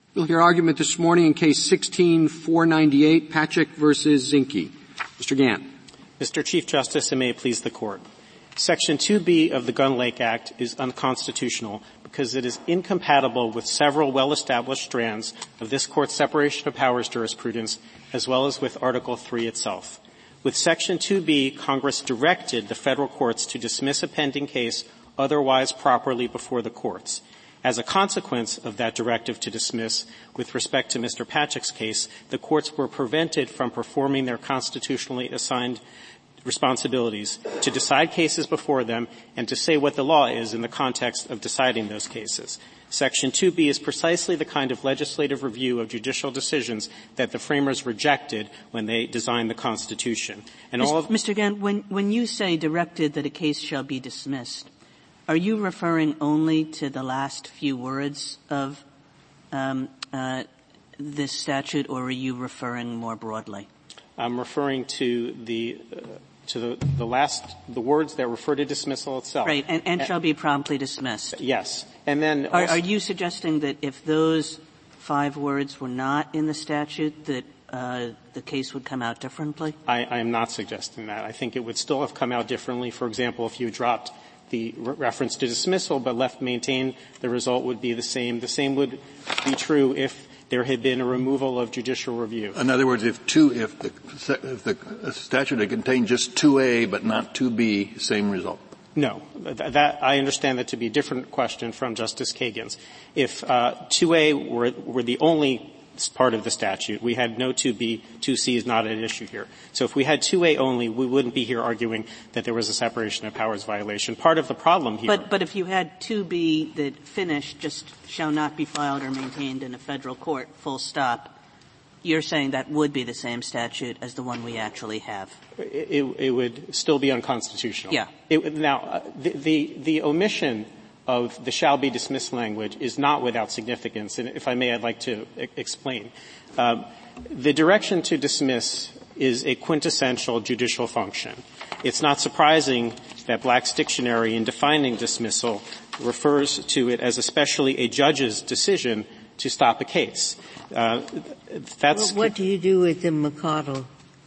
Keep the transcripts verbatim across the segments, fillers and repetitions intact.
We'll hear argument this morning in Case sixteen four ninety-eight, Pachek versus Zinke. Mister Gant. Mister Chief Justice, and may it please the Court. Section two B of the Gun Lake Act is unconstitutional because it is incompatible with several well-established strands of this Court's separation of powers jurisprudence, as well as with Article three itself. With Section two B, Congress directed the federal courts to dismiss a pending case otherwise properly before the courts. As a consequence of that directive to dismiss, with respect to Mister Pachek's case, the courts were prevented from performing their constitutionally assigned responsibilities to decide cases before them and to say what the law is in the context of deciding those cases. Section two B is precisely the kind of legislative review of judicial decisions that the framers rejected when they designed the Constitution. And all of Mister Gant, when, when you say directed that a case shall be dismissed, are you referring only to the last few words of um, uh, this statute, or are you referring more broadly? I'm referring to the uh, to the, the last the words that refer to dismissal itself. Right, and, and, and shall be promptly dismissed. Yes, and then are, also, are you suggesting that if those five words were not in the statute, that uh, the case would come out differently? I, I am not suggesting that. I think it would still have come out differently. For example, if you dropped the re- reference to dismissal but left maintained, the result would be the same. The same would be true if there had been a removal of judicial review. In other words, if two, if the, if the statute had contained just two A but not two B, same result. No, that, that I understand that to be a different question from Justice Kagan's. If uh, two A were, were the only part of the statute, we had no two B, two C is not an issue here. So if we had two A only, we wouldn't be here arguing that there was a separation of powers violation. Part of the problem here. But, but if you had two B that finished just shall not be filed or maintained in a federal court, full stop, you're saying that would be the same statute as the one we actually have? It, it, it would still be unconstitutional. Yeah. It, now, uh, the, the, the omission of the shall be dismissed language is not without significance, and if I may, I'd like to e- explain. Um, the direction to dismiss is a quintessential judicial function. It's not surprising that Black's Dictionary, in defining dismissal, refers to it as especially a judge's decision to stop a case. Uh, that's well, what do you do with the McCardle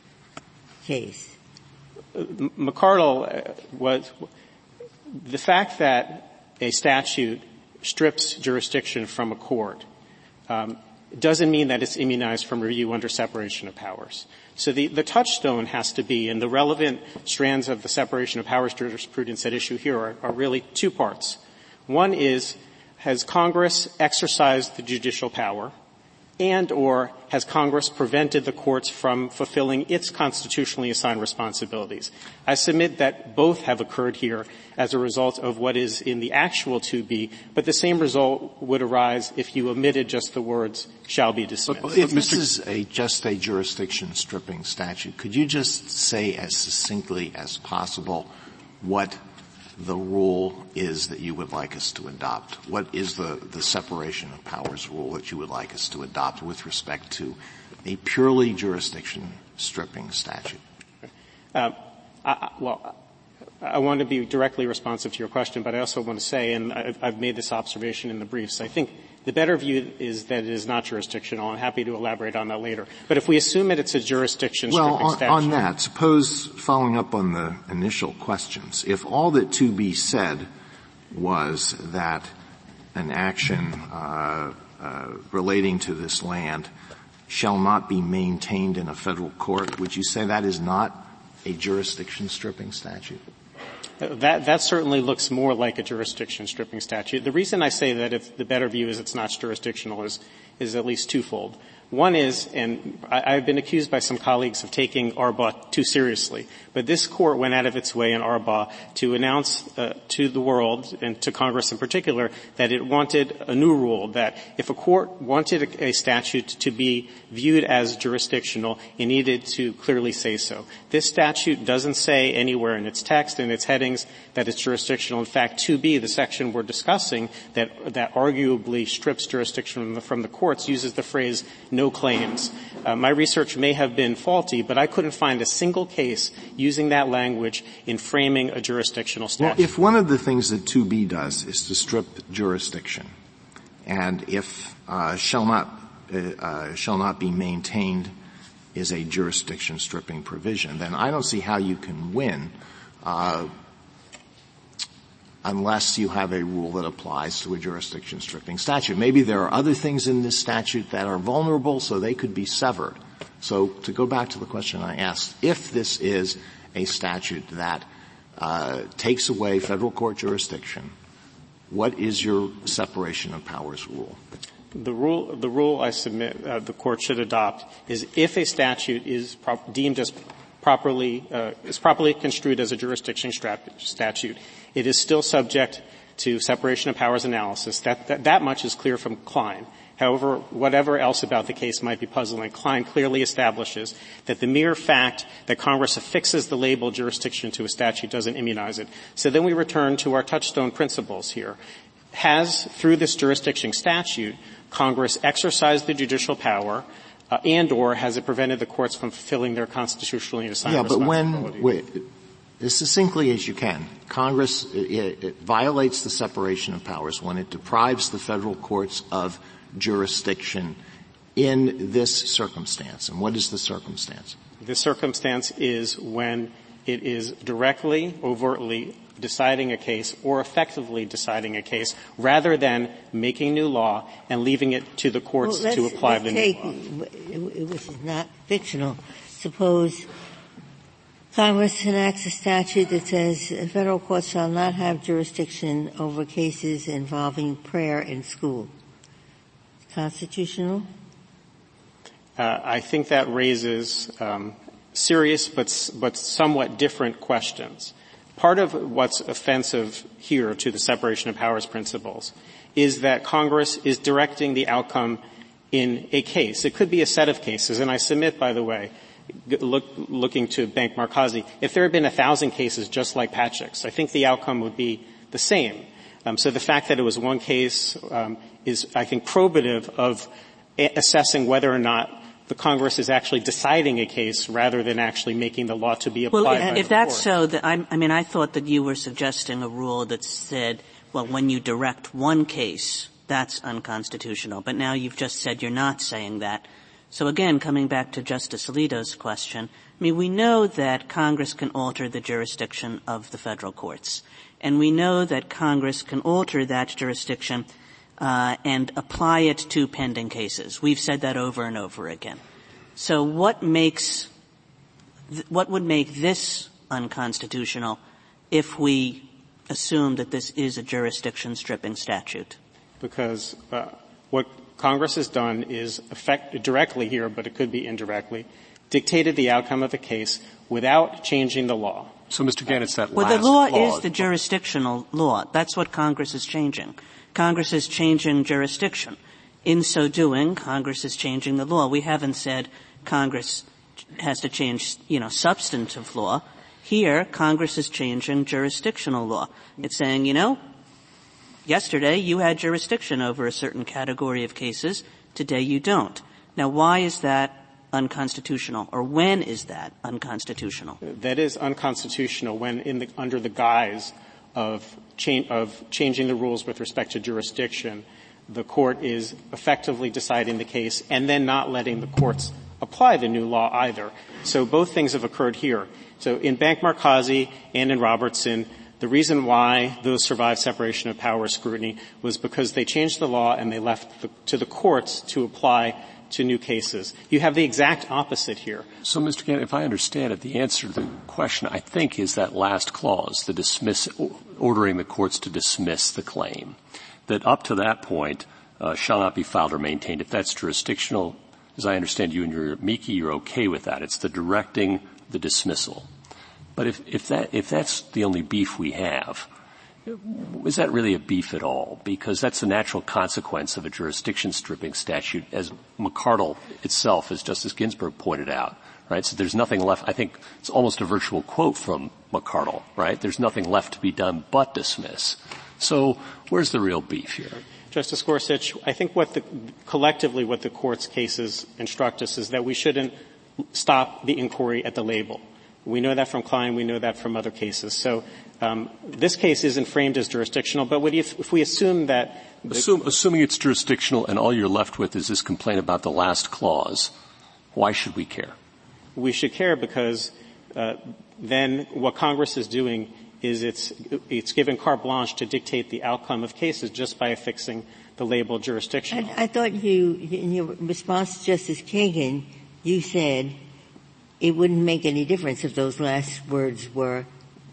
case? Uh, McCardle was the fact that a statute strips jurisdiction from a court um, doesn't mean that it's immunized from review under separation of powers. So the, the touchstone has to be, and the relevant strands of the separation of powers jurisprudence at issue here are, are really two parts. One is, has Congress exercised the judicial power, and or has Congress prevented the courts from fulfilling its constitutionally assigned responsibilities? I submit that both have occurred here as a result of what is in the actual two B, but the same result would arise if you omitted just the words shall be dismissed. But if this is a, just a jurisdiction stripping statute, could you just say as succinctly as possible what the rule is that you would like us to adopt? What is the, the separation of powers rule that you would like us to adopt with respect to a purely jurisdiction stripping statute? Uh, I, well, I want to be directly responsive to your question, but I also want to say, and I've, I've made this observation in the briefs, I think the better view is that it is not jurisdictional. I'm happy to elaborate on that later. But if we assume that it's a jurisdiction stripping well, on, statute. on that, suppose, following up on the initial questions, if all that two B said was that an action uh, uh, relating to this land shall not be maintained in a federal court, would you say that is not a jurisdiction stripping statute? That, that certainly looks more like a jurisdiction stripping statute. The reason I say that if the better view is it's not jurisdictional is, is at least twofold. One is, and I, I've been accused by some colleagues of taking Arbaugh too seriously, but this court went out of its way in Arbaugh to announce uh, to the world, and to Congress in particular, that it wanted a new rule, that if a court wanted a, a statute to be viewed as jurisdictional, it needed to clearly say so. This statute doesn't say anywhere in its text and its headings that it's jurisdictional. In fact, two B, the section we're discussing, that, that arguably strips jurisdiction from the, from the courts, uses the phrase no claims. Uh, my research may have been faulty, but I couldn't find a single case using that language in framing a jurisdictional statute. Well, if one of the things that two B does is to strip jurisdiction, and if uh, shall not uh, shall not be maintained is a jurisdiction stripping provision, then I don't see how you can win uh, unless you have a rule that applies to a jurisdiction stripping statute. Maybe there are other things in this statute that are vulnerable, so they could be severed. So to go back to the question I asked, if this is a statute that uh, takes away federal court jurisdiction, what is your separation of powers rule? The rule, the rule I submit uh, the court should adopt is if a statute is prop- deemed as properly uh, is properly construed as a jurisdiction strap- statute, it is still subject to separation of powers analysis. That, that that much is clear from Klein. However, whatever else about the case might be puzzling, Klein clearly establishes that the mere fact that Congress affixes the label jurisdiction to a statute doesn't immunize it. So then we return to our touchstone principles here. Has, through this jurisdiction statute, Congress exercised the judicial power, uh, and or has it prevented the courts from fulfilling their constitutionally assigned yeah, responsibility? Yeah, but when, wait, as succinctly as you can, Congress, it, it violates the separation of powers when it deprives the federal courts of jurisdiction in this circumstance. And what is the circumstance? The circumstance is when it is directly, overtly deciding a case or effectively deciding a case rather than making new law and leaving it to the courts well, to apply let's the take, new law. Which is not fictional. Suppose Congress enacts a statute that says federal courts shall not have jurisdiction over cases involving prayer in school. Constitutional? Uh, I think that raises um, serious but but somewhat different questions. Part of what's offensive here to the separation of powers principles is that Congress is directing the outcome in a case. It could be a set of cases, and I submit, by the way, look, looking to Bank Markazi, if there had been a thousand cases just like Patchak's, I think the outcome would be the same. Um, so the fact that it was one case um, is, I think, probative of a- assessing whether or not the Congress is actually deciding a case rather than actually making the law to be applied well, by if, the if that's court. so, that I'm, I mean, I thought that you were suggesting a rule that said, well, when you direct one case, that's unconstitutional. But now you've just said you're not saying that. So again, coming back to Justice Alito's question, I mean, we know that Congress can alter the jurisdiction of the federal courts. And we know that Congress can alter that jurisdiction uh, and apply it to pending cases. We've said that over and over again. So what makes, th- what would make this unconstitutional if we assume that this is a jurisdiction stripping statute? Because uh, what Congress has done is affect directly here, but it could be indirectly, dictated the outcome of the case without changing the law. So, Mister Gannon, it's that well, last the law clause. is the jurisdictional law. That's what Congress is changing. Congress is changing jurisdiction. In so doing, Congress is changing the law. We haven't said Congress has to change, you know, substantive law. Here, Congress is changing jurisdictional law. It's saying, you know, yesterday you had jurisdiction over a certain category of cases. Today you don't. Now, why is that unconstitutional, or when is that unconstitutional? That is unconstitutional when in the, under the guise of, cha- of changing the rules with respect to jurisdiction, the court is effectively deciding the case and then not letting the courts apply the new law either. So both things have occurred here. So in Bank Markazi and in Robertson, the reason why those survived separation of powers scrutiny was because they changed the law and they left the, to the courts to apply to new cases. You have the exact opposite here. So, Mister Gannon, if I understand it, the answer to the question, I think, is that last clause, the dismiss, ordering the courts to dismiss the claim, that up to that point uh, shall not be filed or maintained. If that's jurisdictional, as I understand you and your Miki, you're okay with that. It's the directing the dismissal. But if, if that, if that's the only beef we have, is that really a beef at all? Because that's the natural consequence of a jurisdiction stripping statute, as McCardle itself, as Justice Ginsburg pointed out, right? So there's nothing left. I think it's almost a virtual quote from McCardle, right? There's nothing left to be done but dismiss. So where's the real beef here? Justice Gorsuch, I think what the, collectively what the court's cases instruct us is that we shouldn't stop the inquiry at the label. We know that from Klein. We know that from other cases. So Um, this case isn't framed as jurisdictional, but if, if we assume that Assume, assuming it's jurisdictional and all you're left with is this complaint about the last clause, why should we care? We should care because uh, then what Congress is doing is it's it's given carte blanche to dictate the outcome of cases just by affixing the label jurisdictional. I, I thought you, in your response to Justice Kagan, you said it wouldn't make any difference if those last words were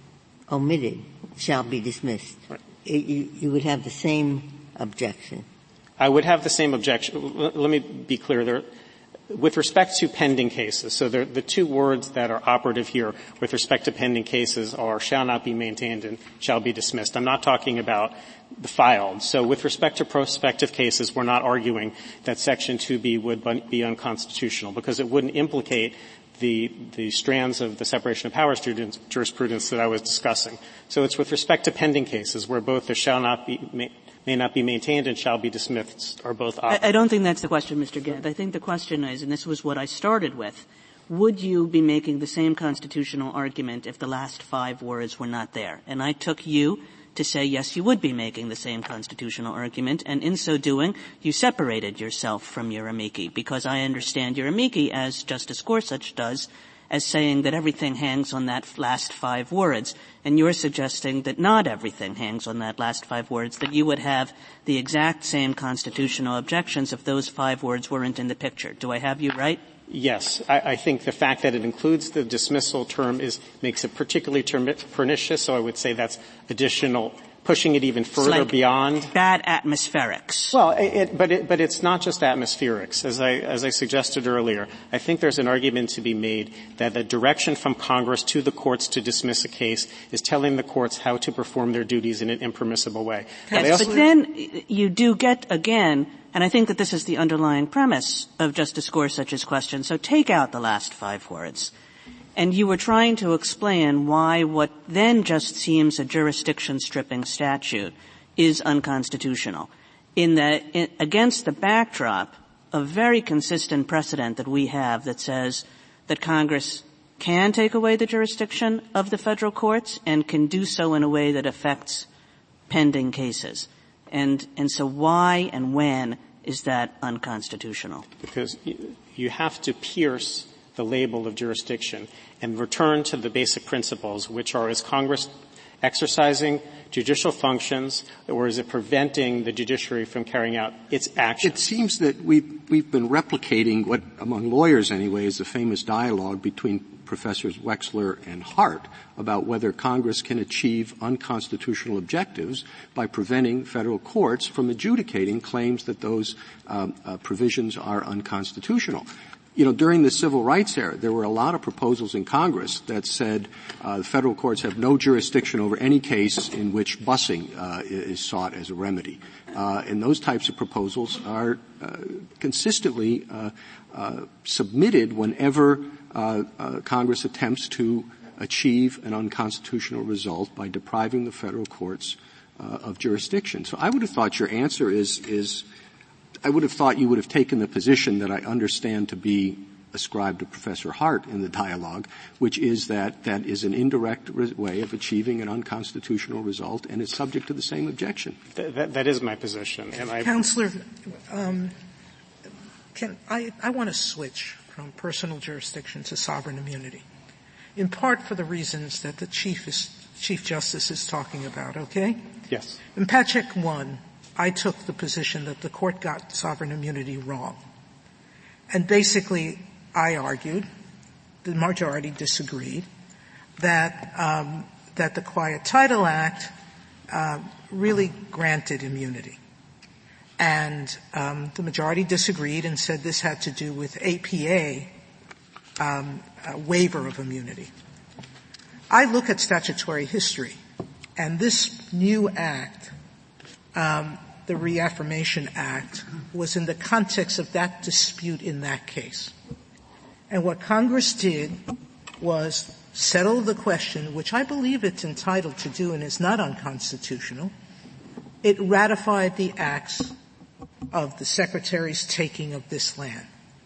omitted, shall be dismissed. Right. It, you, you would have the same objection. I would have the same objection. Let me be clear. There, with respect to pending cases, so the, the two words that are operative here with respect to pending cases are shall not be maintained and shall be dismissed. I'm not talking about the filed. So with respect to prospective cases, we're not arguing that Section two B would be unconstitutional because it wouldn't implicate the, the strands of the separation of powers jurisprudence that I was discussing. So it's with respect to pending cases where both the shall not be ma- may not be maintained and shall be dismissed are both operative. I, I don't think that's the question, Mister Gantt. I think the question is, and this was what I started with, would you be making the same constitutional argument if the last five words were not there? And I took you to say, yes, you would be making the same constitutional argument, and in so doing, you separated yourself from your amici, because I understand your amici, as Justice Gorsuch does, as saying that everything hangs on that last five words, and you're suggesting that not everything hangs on that last five words, that you would have the exact same constitutional objections if those five words weren't in the picture. Do I have you right? Yes. I, I think the fact that it includes the dismissal term is makes it particularly term- pernicious, so I would say that's additional, pushing it even further like beyond. Bad atmospherics. Well, it, it, but, it, but it's not just atmospherics. As I, as I suggested earlier, I think there's an argument to be made that the direction from Congress to the courts to dismiss a case is telling the courts how to perform their duties in an impermissible way. Yes, but, but then you do get, again, and I think that this is the underlying premise of Justice Gorsuch's question, so take out the last five words. And you were trying to explain why what then just seems a jurisdiction-stripping statute is unconstitutional, in that in, against the backdrop of very consistent precedent that we have that says that Congress can take away the jurisdiction of the federal courts and can do so in a way that affects pending cases. And, and so why and when is that unconstitutional? Because you have to pierce the label of jurisdiction and return to the basic principles, which are, is Congress exercising judicial functions, or is it preventing the judiciary from carrying out its actions? It seems that we've, we've been replicating what, among lawyers anyway, is the famous dialogue between Professors Wexler and Hart about whether Congress can achieve unconstitutional objectives by preventing federal courts from adjudicating claims that those um, uh, provisions are unconstitutional. You know, during the civil rights era, there were a lot of proposals in Congress that said uh, the federal courts have no jurisdiction over any case in which busing uh, is sought as a remedy. Uh, and those types of proposals are uh, consistently uh, uh, submitted whenever uh, uh, Congress attempts to achieve an unconstitutional result by depriving the federal courts uh, of jurisdiction. So I would have thought your answer is is I would have thought you would have taken the position that I understand to be ascribed to Professor Hart in the dialogue, which is that that is an indirect re- way of achieving an unconstitutional result and is subject to the same objection. Th- that, that is my position. And I Counselor, um, can I, I want to switch from personal jurisdiction to sovereign immunity, in part for the reasons that the Chief is, Chief Justice is talking about, okay? Yes. In Patrick one, I took the position that the court got sovereign immunity wrong. And basically, I argued, the majority disagreed, that um, that the Quiet Title Act uh, really granted immunity. And um, the majority disagreed and said this had to do with A P A um, a waiver of immunity. I look at statutory history, and this new act, um, the Reaffirmation Act, was in the context of that dispute in that case. And what Congress did was settle the question, which I believe it's entitled to do and is not unconstitutional. It ratified the acts of the Secretary's taking of this land.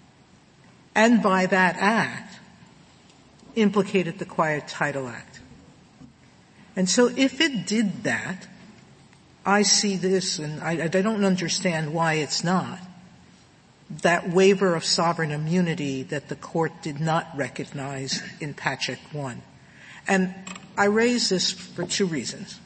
And by that act, implicated the Quiet Title Act. And so if it did that, I see this, and I, I don't understand why it's not, that waiver of sovereign immunity that the court did not recognize in Patchak one. And I raise this for two reasons.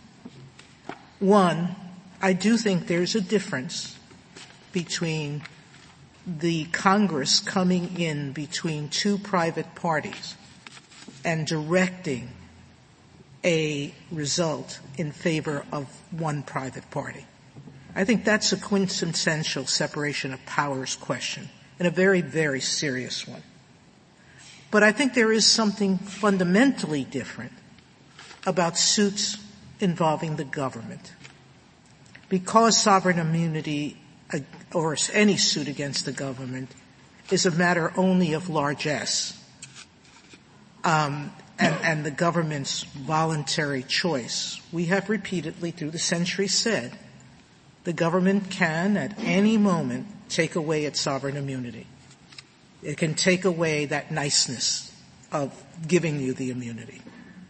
One, I do think there's a difference between the Congress coming in between two private parties and directing a result in favor of one private party. I think that's a quintessential separation of powers question, and a very, very serious one. But I think there is something fundamentally different about suits involving the government. Because sovereign immunity, or any suit against the government, is a matter only of largesse, um, and, and the government's voluntary choice, we have repeatedly through the centuries said the government can at any moment take away its sovereign immunity. It can take away that niceness of giving you the immunity.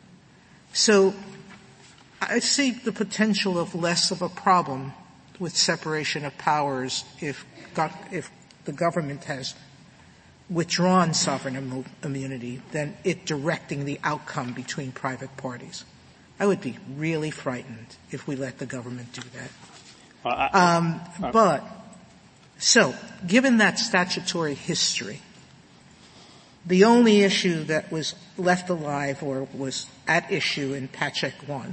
So I see the potential of less of a problem with separation of powers if, if the government has withdrawn sovereign Im- immunity than it directing the outcome between private parties. I would be really frightened if we let the government do that. Well, I, um, uh, but, so, given that statutory history, the only issue that was left alive or was at issue in Patchak one,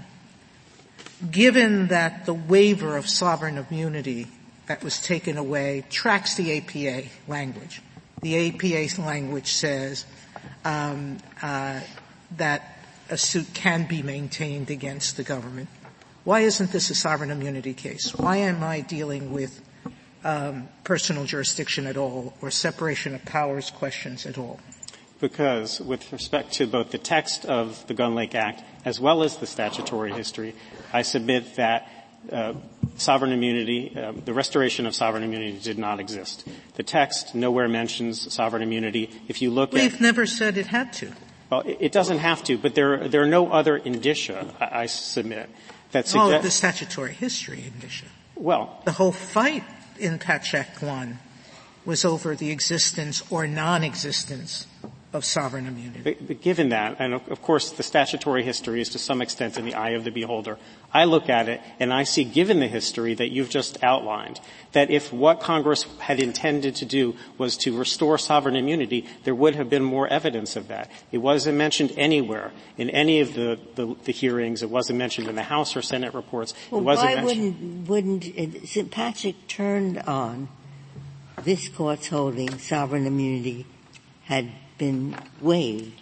given that the waiver of sovereign immunity that was taken away tracks the A P A language. The A P A language says um, uh, that a suit can be maintained against the government. Why isn't this a sovereign immunity case? Why am I dealing with um, personal jurisdiction at all or separation of powers questions at all? Because with respect to both the text of the Gun Lake Act as well as the statutory history, I submit that uh, sovereign immunity, uh, the restoration of sovereign immunity did not exist. The text nowhere mentions sovereign immunity. If you look We've at— We've never said it had to. Well, it, it doesn't have to, but there, there are no other indicia, I, I submit, that suggest— Oh, the statutory history indicia. Well— The whole fight in Patchak one was over the existence or non-existence of sovereign immunity. But, but given that, and of course the statutory history is to some extent in the eye of the beholder, I look at it and I see, given the history that you've just outlined, that if what Congress had intended to do was to restore sovereign immunity, there would have been more evidence of that. It wasn't mentioned anywhere in any of the, the, the hearings. It wasn't mentioned in the House or Senate reports. Well, it wasn't why mentioned. wouldn't, wouldn't it, Saint Patrick turned on this court's holding sovereign immunity had been waived,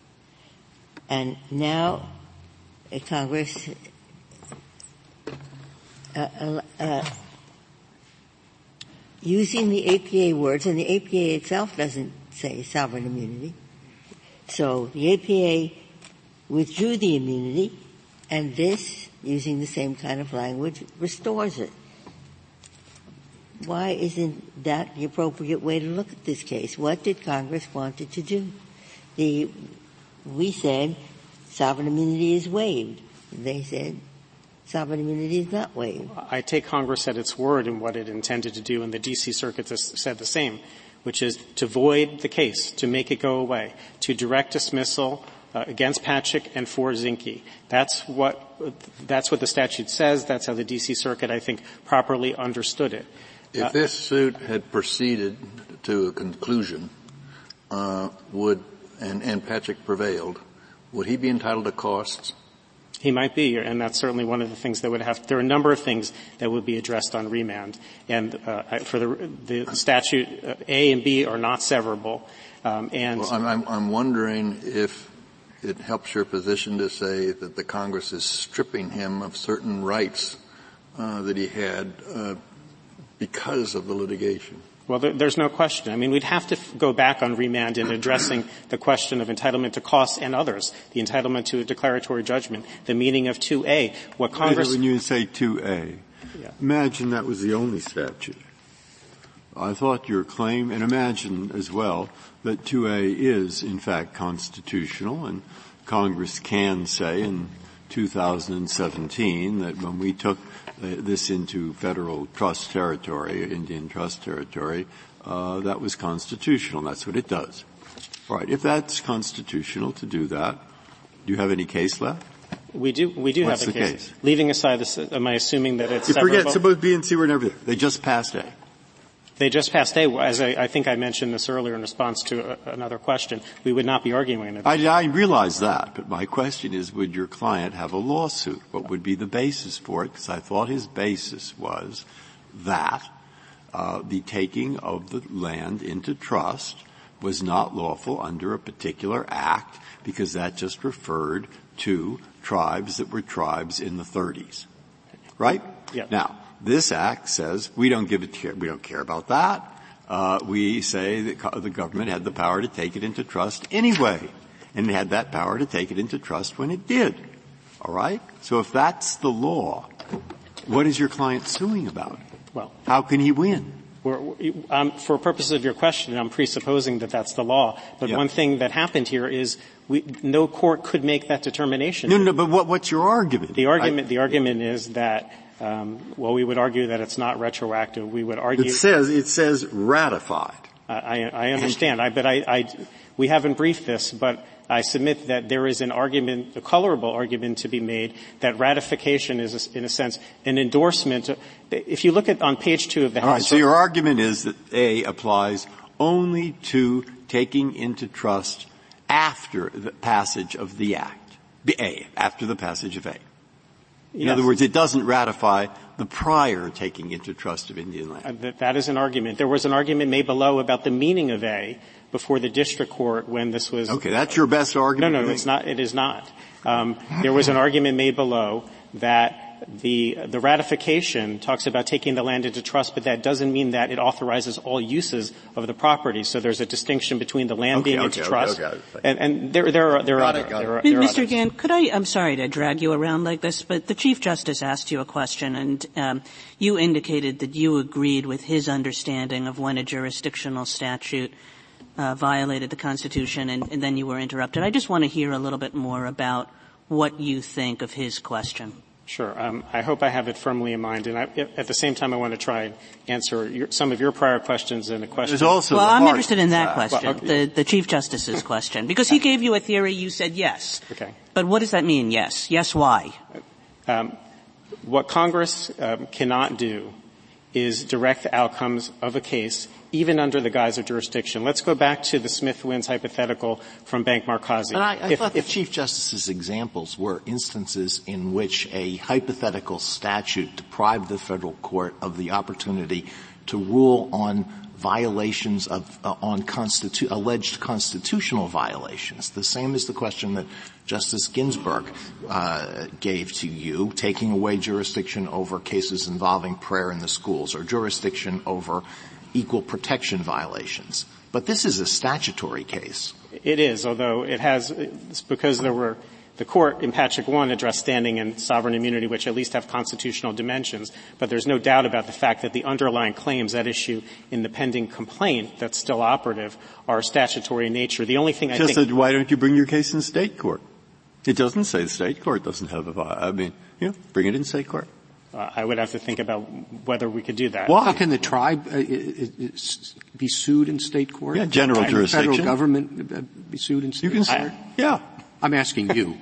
and now uh, Congress uh, uh, uh, using the A P A words, and the A P A itself doesn't say sovereign immunity. So the A P A withdrew the immunity, and this, using the same kind of language, restores it. Why isn't that the appropriate way to look at this case? What did Congress want it to do? The, we said sovereign immunity is waived. They said sovereign immunity is not waived. I take Congress at its word in what it intended to do, and the D C Circuit has said the same, which is to void the case, to make it go away, to direct dismissal uh, against Patchak and for Zinke. That's what, that's what the statute says. That's how the D C Circuit, I think, properly understood it. If this suit had proceeded to a conclusion, uh, would, and, and Patchak prevailed, would he be entitled to costs? He might be, and that's certainly one of the things that would have, there are a number of things that would be addressed on remand. And, uh, for the, the statute, uh, A and B are not severable. Um, and. Well, I'm, I'm, I'm wondering if it helps your position to say that the Congress is stripping him of certain rights, uh, that he had, uh, because of the litigation. Well, there, there's no question. I mean, we'd have to f- go back on remand in addressing the question of entitlement to costs and others, the entitlement to a declaratory judgment, the meaning of two A. What Congress— When you say two A, yeah. Imagine that was the only statute. I thought your claim, and imagine as well, that two A is, in fact, constitutional, and Congress can say in two thousand seventeen that when we took uh, this into federal trust territory, Indian trust territory, uh, that was constitutional. That's what it does. All right. If that's constitutional to do that, do you have any case left? We do. We do What's have a the case. case. Leaving aside this, am I assuming that it's you forget severable? suppose B and C were never there. They just passed A. They just passed A. As I, I think I mentioned this earlier in response to a, another question, we would not be arguing it. I, I realize that, but my question is, would your client have a lawsuit? What would be the basis for it? Because I thought his basis was that uh, the taking of the land into trust was not lawful under a particular act because that just referred to tribes that were tribes in the thirties. Right? Yeah. Now, this act says we don't give it care, we don't care about that. Uh, we say that co- the government had the power to take it into trust anyway, and it had that power to take it into trust when it did. All right? So if that's the law, what is your client suing about? Well, how can he win? We're, um, for purposes of your question, I'm presupposing that that's the law. But yeah. one thing that happened here is we, no court could make that determination. No, no, but what, what's your argument? The argument, I, the argument is that, um, well, we would argue that it's not retroactive. We would argue. It says, it says ratified. I, I understand. I, but I, I, we haven't briefed this, but I submit that there is an argument, a colorable argument to be made that ratification is, in a sense, an endorsement. If you look at on page two of the House. All right. So your argument is that A applies only to taking into trust after the passage of the act. A, after the passage of A. In yes. other words, it doesn't ratify the prior taking into trust of Indian land. Uh, that, that is an argument. There was an argument made below about the meaning of A before the district court when this was. Okay, that's your best argument? No, no, it's not. It is not. Um, there was an argument made below that the the ratification talks about taking the land into trust, but that doesn't mean that it authorizes all uses of the property. So there's a distinction between the land okay, being okay, into okay, trust, okay, okay. and and there there are there are, other, there are, there are Mister others. Gann, could I? I'm sorry to drag you around like this, but the Chief Justice asked you a question, and um, you indicated that you agreed with his understanding of when a jurisdictional statute uh, violated the Constitution, and, and then you were interrupted. I just want to hear a little bit more about what you think of his question. Sure. Um, I hope I have it firmly in mind, and I, at the same time, I want to try and answer your, some of your prior questions and a question. There's also well, the I'm heart. interested in that question, well, okay. the, the Chief Justice's question, because he gave you a theory. You said yes. Okay. But what does that mean? Yes. Yes. Why? Um, what Congress um, cannot do is direct the outcomes of a case, even under the guise of jurisdiction. Let's go back to the Smith-Wins hypothetical from Bank Markazi. But I, I if, thought if, the Chief Justice's examples were instances in which a hypothetical statute deprived the federal court of the opportunity to rule on violations of, uh, on constitu- alleged constitutional violations. The same as the question that Justice Ginsburg uh, gave to you, taking away jurisdiction over cases involving prayer in the schools or jurisdiction over equal protection violations. But this is a statutory case. It is, although it has, it's because there were, the court in Patrick one addressed standing and sovereign immunity, which at least have constitutional dimensions, but there's no doubt about the fact that the underlying claims at issue in the pending complaint that's still operative are statutory in nature. The only thing I Just think. said, why don't you bring your case in state court? It doesn't say the state court doesn't have a, I mean, you know, bring it in state court. Uh, I would have to think about whether we could do that. Why? How can the tribe uh, be sued in state court? Yeah, general and jurisdiction. The federal government uh, be sued in state you can court? I, yeah. I'm asking you.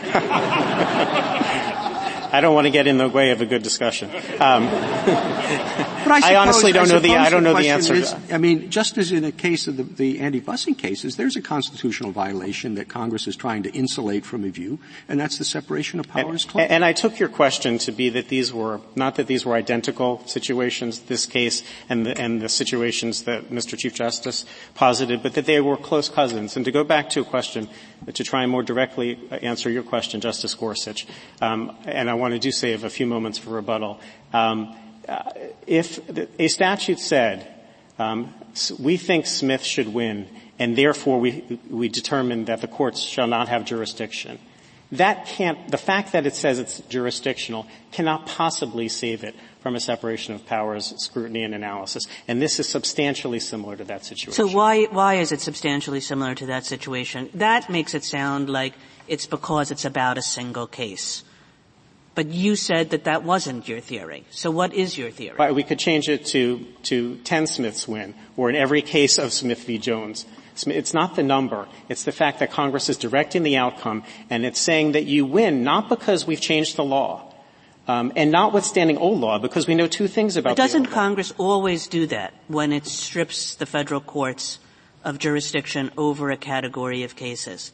I don't want to get in the way of a good discussion. Um, but I, suppose, I honestly don't I know the I don't know the answer. Is, I mean, just as in the case of the, the anti-busing cases, there's a constitutional violation that Congress is trying to insulate from review, and that's the separation of powers and, clause. And I took your question to be that these were not that these were identical situations, this case and the, and the situations that Mister Chief Justice posited, but that they were close cousins. And to go back to a question, to try and more directly answer your question, Justice Gorsuch, um, and I want to do save a few moments for rebuttal. Um, uh, if a statute said, um, we think Smith should win, and therefore we we determine that the courts shall not have jurisdiction, That can't, the fact that it says it's jurisdictional cannot possibly save it from a separation of powers scrutiny and analysis. And this is substantially similar to that situation. So why, why is it substantially similar to that situation? That makes it sound like it's because it's about a single case. But you said that that wasn't your theory. So what is your theory? But we could change it to, to ten Smiths win, or in every case of Smith v. Jones. It's not the number. It's the fact that Congress is directing the outcome, and it's saying that you win not because we've changed the law, um, and notwithstanding old law, because we know two things about but doesn't the old Congress law. always do that when it strips the federal courts of jurisdiction over a category of cases?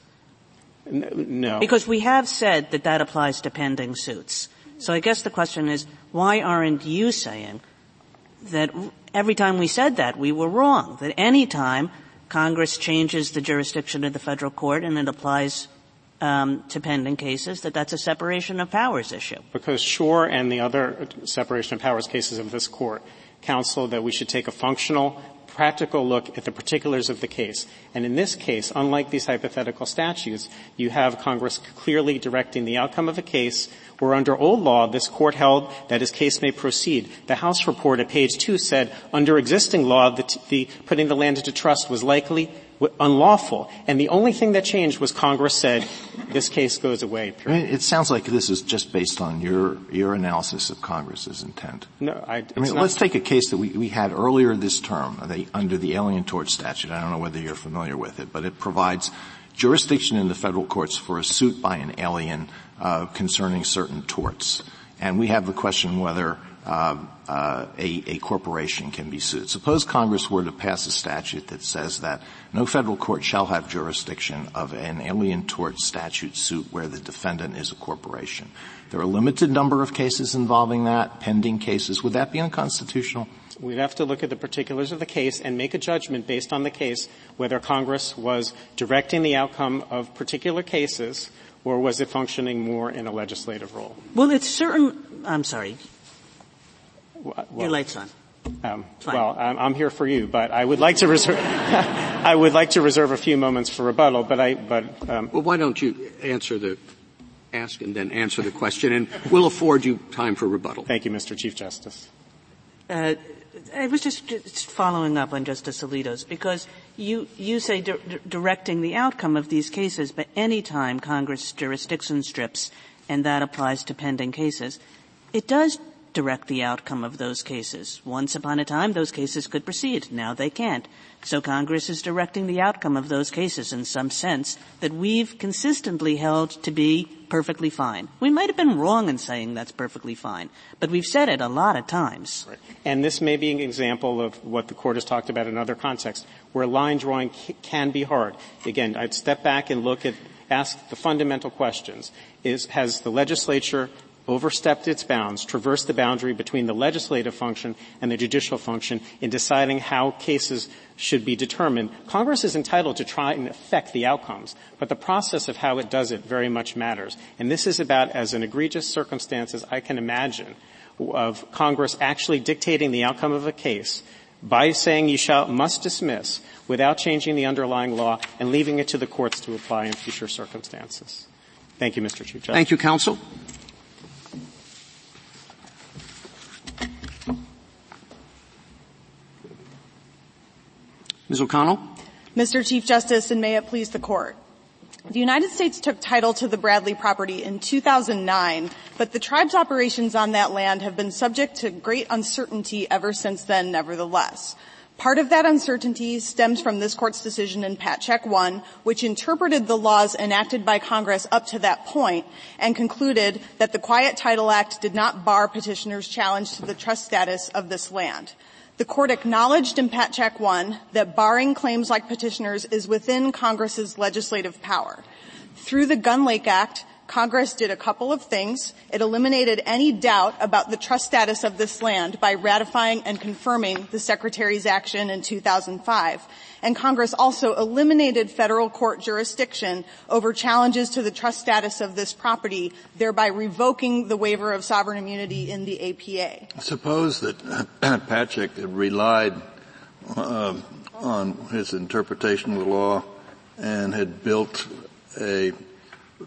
No. Because we have said that that applies to pending suits. So I guess the question is, why aren't you saying that every time we said that, we were wrong, that any time Congress changes the jurisdiction of the federal court and it applies um, to pending cases, that that's a separation of powers issue? Because Schor and the other separation of powers cases of this court counsel that we should take a functional, practical look at the particulars of the case. And in this case, unlike these hypothetical statutes, you have Congress clearly directing the outcome of a case where under old law, this court held that his case may proceed. The House report at page two said under existing law, the, t- the putting the land into trust was likely w- unlawful. And the only thing that changed was Congress said this case goes away. Period. It sounds like this is just based on your, your analysis of Congress's intent. No, I, it's I mean, not. let's take a case that we, we had earlier this term the, under the Alien Tort Statute. I don't know whether you're familiar with it, but it provides jurisdiction in the federal courts for a suit by an alien uh, concerning certain torts. And we have the question whether uh, uh, a, a corporation can be sued. Suppose Congress were to pass a statute that says that no federal court shall have jurisdiction of an alien tort statute suit where the defendant is a corporation. There are a limited number of cases involving that, pending cases. Would that be unconstitutional? We'd have to look at the particulars of the case and make a judgment based on the case whether Congress was directing the outcome of particular cases or was it functioning more in a legislative role. Well, it's certain – I'm sorry. Well, Your light's on. Um, well, I'm, I'm here for you, but I would like to reserve – I would like to reserve a few moments for rebuttal, but I – but um, well, why don't you answer the – ask and then answer the question, and we'll afford you time for rebuttal. Thank you, Mister Chief Justice. Uh, I was just, just following up on Justice Alito's, because you, you say di- di- directing the outcome of these cases, but any time Congress jurisdiction strips, and that applies to pending cases, it does direct the outcome of those cases. Once upon a time, those cases could proceed. Now they can't. So Congress is directing the outcome of those cases in some sense that we've consistently held to be perfectly fine. We might have been wrong in saying that's perfectly fine, but we've said it a lot of times. Right. And this may be an example of what the Court has talked about in other contexts, where line drawing c- can be hard. Again, I'd step back and look at, ask the fundamental questions. Is, has the legislature overstepped its bounds, traversed the boundary between the legislative function and the judicial function in deciding how cases should be determined? Congress is entitled to try and affect the outcomes, but the process of how it does it very much matters. And this is about as an egregious circumstance as I can imagine of Congress actually dictating the outcome of a case by saying you shall, must dismiss without changing the underlying law and leaving it to the courts to apply in future circumstances. Thank you, Mister Chief Justice. Thank you, counsel. Miz O'Connell. Mister Chief Justice, and may it please the Court. The United States took title to the Bradley property in two thousand nine, but the tribe's operations on that land have been subject to great uncertainty ever since then, nevertheless. Part of that uncertainty stems from this Court's decision in Patchak one, which interpreted the laws enacted by Congress up to that point and concluded that the Quiet Title Act did not bar petitioners' challenge to the trust status of this land. The Court acknowledged in Patchak one that barring claims like petitioners is within Congress's legislative power. Through the Gun Lake Act, Congress did a couple of things. It eliminated any doubt about the trust status of this land by ratifying and confirming the Secretary's action in two thousand five. And Congress also eliminated federal court jurisdiction over challenges to the trust status of this property, thereby revoking the waiver of sovereign immunity in the A P A. Suppose that Patchak had relied uh, on his interpretation of the law and had built a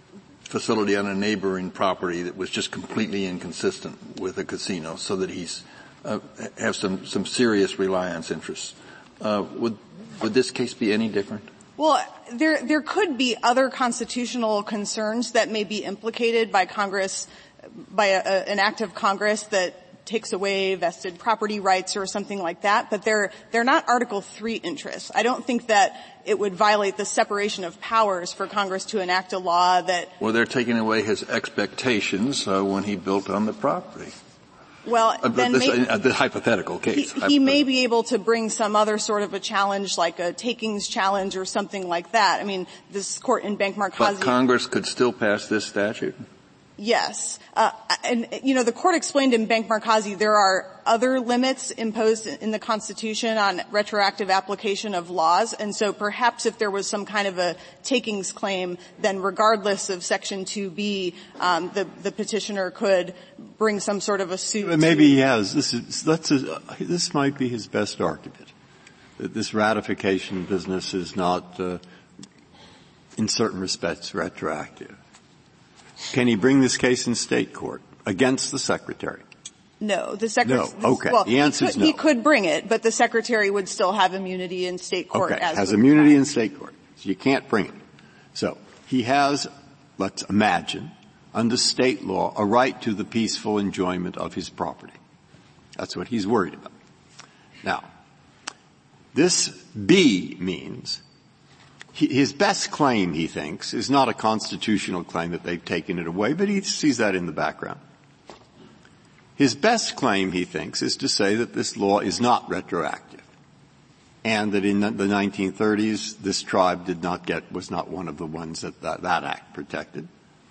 facility on a neighboring property that was just completely inconsistent with a casino, so that he's uh, have some some serious reliance interests. Uh, would would this case be any different? Well, there there could be other constitutional concerns that may be implicated by Congress, by a, a, an act of Congress that takes away vested property rights or something like that, but they're they're not Article three interests. I don't think that it would violate the separation of powers for Congress to enact a law that. Well, they're taking away his expectations uh, when he built on the property. Well, uh, then this, may, uh, the hypothetical case. He, hypothetical. he may be able to bring some other sort of a challenge, like a takings challenge or something like that. I mean, this court in Bank Markazi. But Congress could still pass this statute? Yes. Uh, and, you know, the court explained in Bank Markazi there are other limits imposed in the Constitution on retroactive application of laws. And so perhaps if there was some kind of a takings claim, then regardless of Section two B, um, the, the petitioner could bring some sort of a suit. Maybe he has. This is, that's a, this might be his best argument, that this ratification business is not, uh, in certain respects, retroactive. Can he bring this case in state court against the secretary? No, the secretary. No. Okay. Well, the answer is no. He could bring it, but the secretary would still have immunity in state court. Okay. As has immunity in state court, so you can't bring it. So he has, let's imagine, under state law, a right to the peaceful enjoyment of his property. That's what he's worried about. Now, this B means. His best claim, he thinks, is not a constitutional claim that they've taken it away, but he sees that in the background. His best claim, he thinks, is to say that this law is not retroactive, and that in the nineteen thirties this tribe did not get, was not one of the ones that that, that act protected.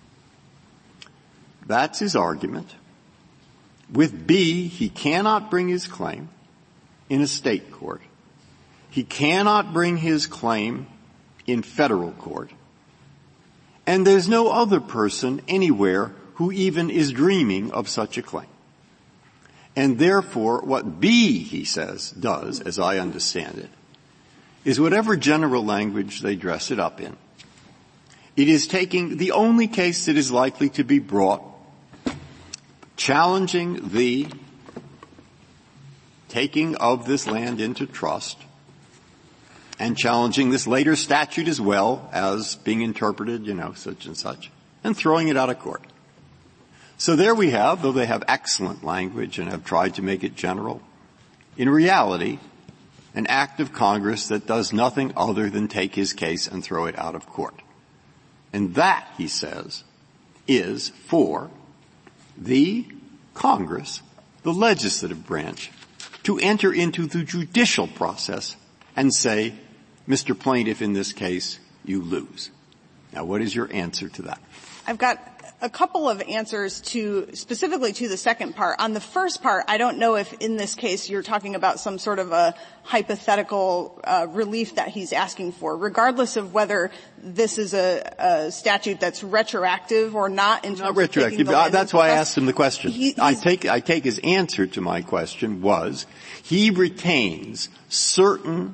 That's his argument. With B, he cannot bring his claim in a state court. He cannot bring his claim in federal court. And there's no other person anywhere who even is dreaming of such a claim. And therefore, what B, he says, does, as I understand it, is whatever general language they dress it up in, it is taking the only case that is likely to be brought challenging the taking of this land into trust and challenging this later statute as well as being interpreted, you know, such and such, and throwing it out of court. So there we have, though they have excellent language and have tried to make it general, in reality, an act of Congress that does nothing other than take his case and throw it out of court. And that, he says, is for the Congress, the legislative branch, to enter into the judicial process and say, Mister Plaintiff, in this case, you lose. Now, what is your answer to that? I've got a couple of answers to, specifically to the second part. On the first part, I don't know if in this case you're talking about some sort of a hypothetical uh, relief that he's asking for, regardless of whether this is a, a statute that's retroactive or not. In terms not retroactive. Of I, that's why I asked him the question. He, I take I take his answer to my question was he retains certain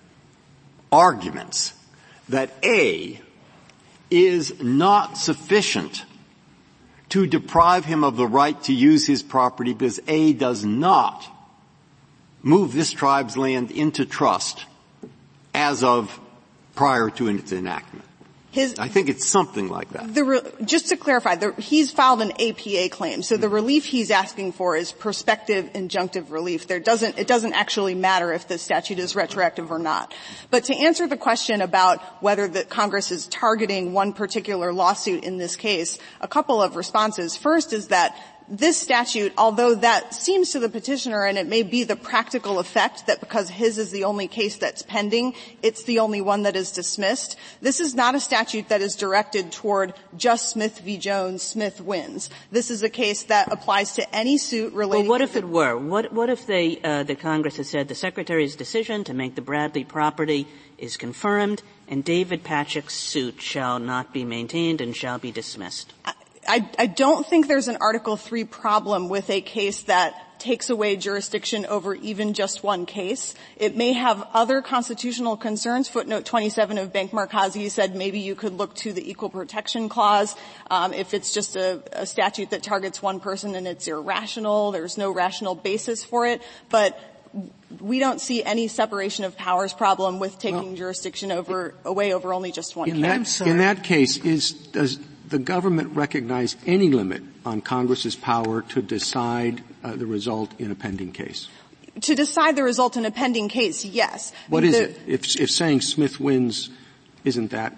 arguments that A is not sufficient to deprive him of the right to use his property because A does not move this tribe's land into trust as of prior to its enactment. His, I think it's something like that. The re, just to clarify, the, he's filed an A P A claim, so the relief he's asking for is prospective injunctive relief. There doesn't, it doesn't actually matter if the statute is retroactive or not. But to answer the question about whether the Congress is targeting one particular lawsuit in this case, a couple of responses. First is that this statute, although that seems to the petitioner, and it may be the practical effect that because his is the only case that's pending, it's the only one that is dismissed, this is not a statute that is directed toward just Smith v. Jones, Smith wins. This is a case that applies to any suit relating Well, what to if the- it were? What, what if they, uh, the Congress has said the Secretary's decision to make the Bradley property is confirmed and David Patrick's suit shall not be maintained and shall be dismissed? I, I don't think there's an Article three problem with a case that takes away jurisdiction over even just one case. It may have other constitutional concerns. Footnote twenty-seven of Bank Markazi said maybe you could look to the Equal Protection Clause um, if it's just a, a statute that targets one person and it's irrational. There's no rational basis for it. But we don't see any separation of powers problem with taking well, jurisdiction over away over only just one in case. That, in that case, is does the government recognize any limit on Congress's power to decide uh, the result in a pending case? To decide the result in a pending case, yes. What is the, it? If, if saying Smith wins isn't that,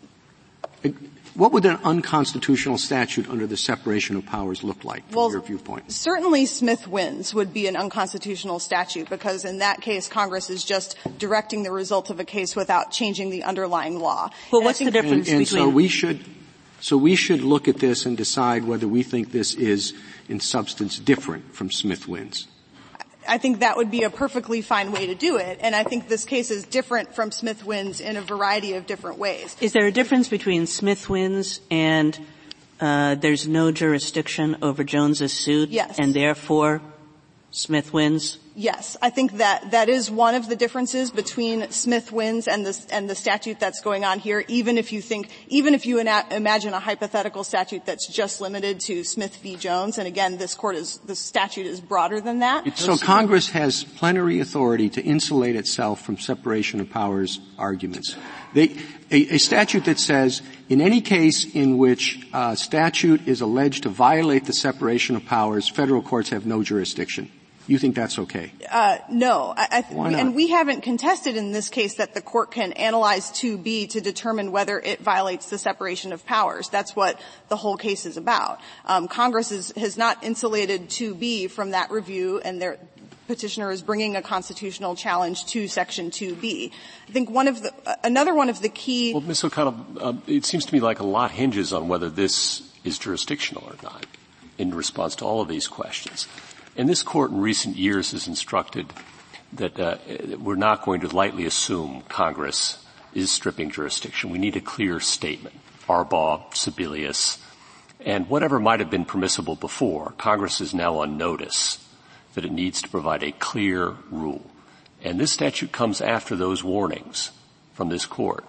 what would an unconstitutional statute under the separation of powers look like from well, your viewpoint? Certainly Smith wins would be an unconstitutional statute because in that case Congress is just directing the result of a case without changing the underlying law. Well, what's the difference and, and between... so we should, so we should look at this and decide whether we think this is in substance different from Smith wins. I think that would be a perfectly fine way to do it, and I think this case is different from Smith wins in a variety of different ways. Is there a difference between Smith wins and uh, there's no jurisdiction over Jones's suit? Yes. And therefore Smith wins? Yes, I think that that is one of the differences between Smith wins and the and the statute that's going on here. Even if you think, even if you ina- imagine a hypothetical statute that's just limited to Smith v. Jones, and again, this court is the statute is broader than that. So Congress has plenary authority to insulate itself from separation of powers arguments. They, a, a statute that says in any case in which a statute is alleged to violate the separation of powers, federal courts have no jurisdiction. You think that's okay? Uh, no. I, I th- Why not? And we haven't contested in this case that the court can analyze two B to determine whether it violates the separation of powers. That's what the whole case is about. Um, Congress is, has not insulated two B from that review, and their petitioner is bringing a constitutional challenge to Section two B. I think one of the, uh, another one of the key... Well, Miz O'Connell, uh, it seems to me like a lot hinges on whether this is jurisdictional or not in response to all of these questions. And this court in recent years has instructed that uh, we're not going to lightly assume Congress is stripping jurisdiction. We need a clear statement. Arbaugh, Sebelius, and whatever might have been permissible before, Congress is now on notice that it needs to provide a clear rule. And this statute comes after those warnings from this court.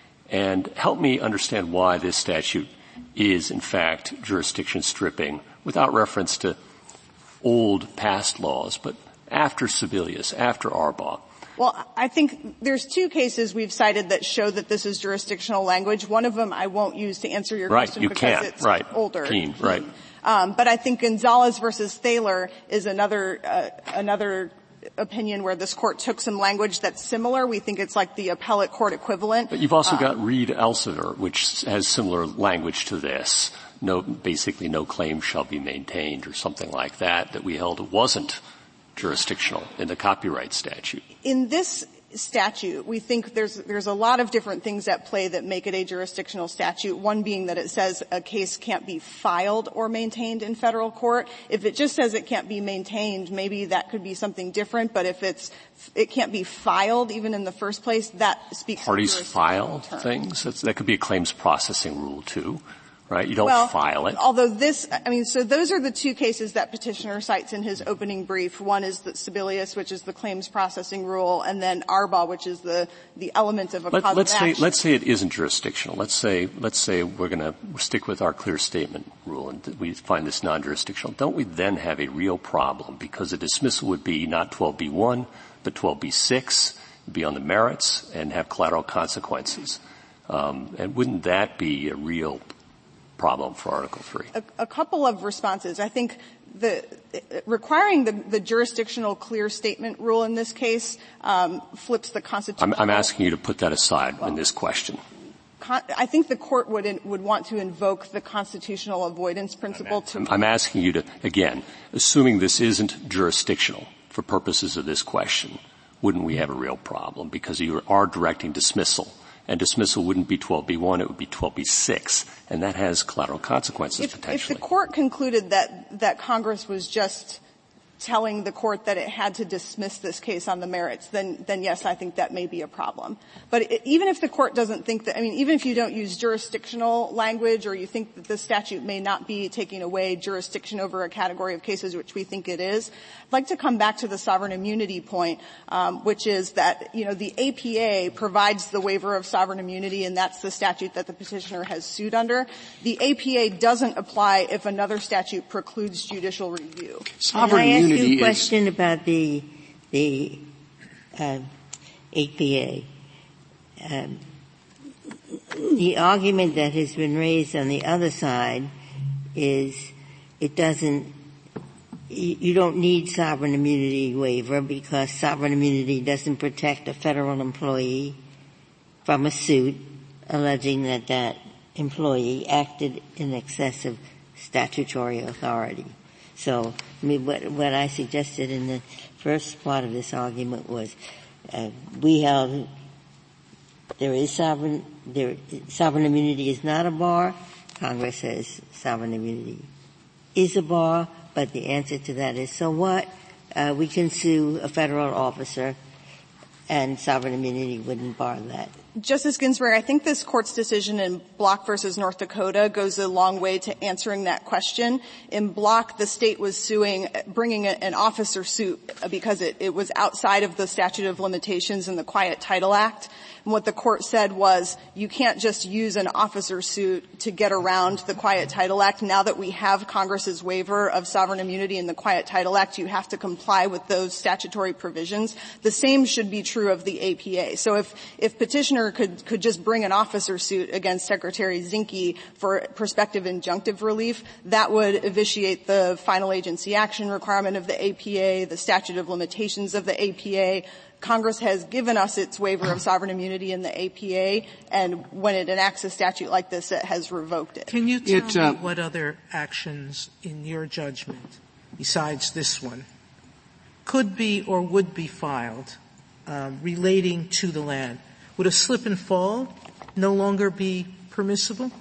And help me understand why this statute is, in fact, jurisdiction stripping without reference to old past laws, but after Sebelius, after Arbaugh. Well, I think there's two cases we've cited that show that this is jurisdictional language. One of them I won't use to answer your right, question you because can't. it's right. older. Keene, right. Um, but I think Gonzalez versus Thaler is another uh, another opinion where this court took some language that's similar. We think it's like the appellate court equivalent. But you've also um, got Reed Elsevier, which has similar language to this. No, basically no claim shall be maintained or something like that, that we held wasn't jurisdictional in the copyright statute. In this statute, we think there's, there's a lot of different things at play that make it a jurisdictional statute. One being that it says a case can't be filed or maintained in federal court. If it just says it can't be maintained, maybe that could be something different, but if it's, it can't be filed even in the first place, that speaks Parties to file term. things? That's, that could be a claims processing rule too. Right? You don't well, file it. Although this, I mean, so those are the two cases that petitioner cites in his opening brief. One is the Sebelius, which is the claims processing rule, and then Arbaugh, which is the, the element of a Let, cause let's of say, action. let's say it isn't jurisdictional. Let's say, let's say we're gonna stick with our clear statement rule and we find this non-jurisdictional. Don't we then have a real problem because a dismissal would be not twelve B one, but twelve B six, be on the merits and have collateral consequences. Um, and wouldn't that be a real problem for Article three? A, a couple of responses. I think the requiring the, the jurisdictional clear statement rule in this case um, flips the constitutional. I'm, I'm asking you to put that aside well, in this question. Con- I think the court would in, would want to invoke the constitutional avoidance principle to. I'm, I'm asking you to again, assuming this isn't jurisdictional for purposes of this question, wouldn't we have a real problem because you are directing dismissal? And dismissal wouldn't be twelve B one, it would be twelve B six, and that has collateral consequences if, potentially. If the court concluded that, that Congress was just telling the court that it had to dismiss this case on the merits, then, then yes, I think that may be a problem. But it, even if the court doesn't think that, I mean, even if you don't use jurisdictional language or you think that this statute may not be taking away jurisdiction over a category of cases, which we think it is, I'd like to come back to the sovereign immunity point, um, which is that, you know, the A P A provides the waiver of sovereign immunity, and that's the statute that the petitioner has sued under. The A P A doesn't apply if another statute precludes judicial review. Sovereign immunity. Can I ask you a question is, about the the uh, A P A? Um, the argument that has been raised on the other side is it doesn't. You don't need sovereign immunity waiver because sovereign immunity doesn't protect a federal employee from a suit alleging that that employee acted in excess of statutory authority. So, I mean, what, what I suggested in the first part of this argument was uh, we held there is sovereign, there, sovereign immunity is not a bar. Congress says sovereign immunity is a bar, but the answer to that is, so what? Uh, we can sue a federal officer, and sovereign immunity wouldn't bar that. Justice Ginsburg, I think this Court's decision in Block versus North Dakota goes a long way to answering that question. In Block, the state was suing, bringing a, an officer suit because it, it was outside of the statute of limitations in the Quiet Title Act. And what the Court said was, you can't just use an officer suit to get around the Quiet Title Act. Now that we have Congress's waiver of sovereign immunity in the Quiet Title Act, you have to comply with those statutory provisions. The same should be true of the A P A. So if, if petitioner could, could just bring an officer suit against Secretary Zinke for prospective injunctive relief, that would vitiate the final agency action requirement of the A P A, the statute of limitations of the A P A. Congress has given us its waiver of sovereign immunity in the A P A, and when it enacts a statute like this, it has revoked it. Can you tell it, uh, me what other actions, in your judgment, besides this one, could be or would be filed um, relating to the land? Would a slip and fall no longer be permissible?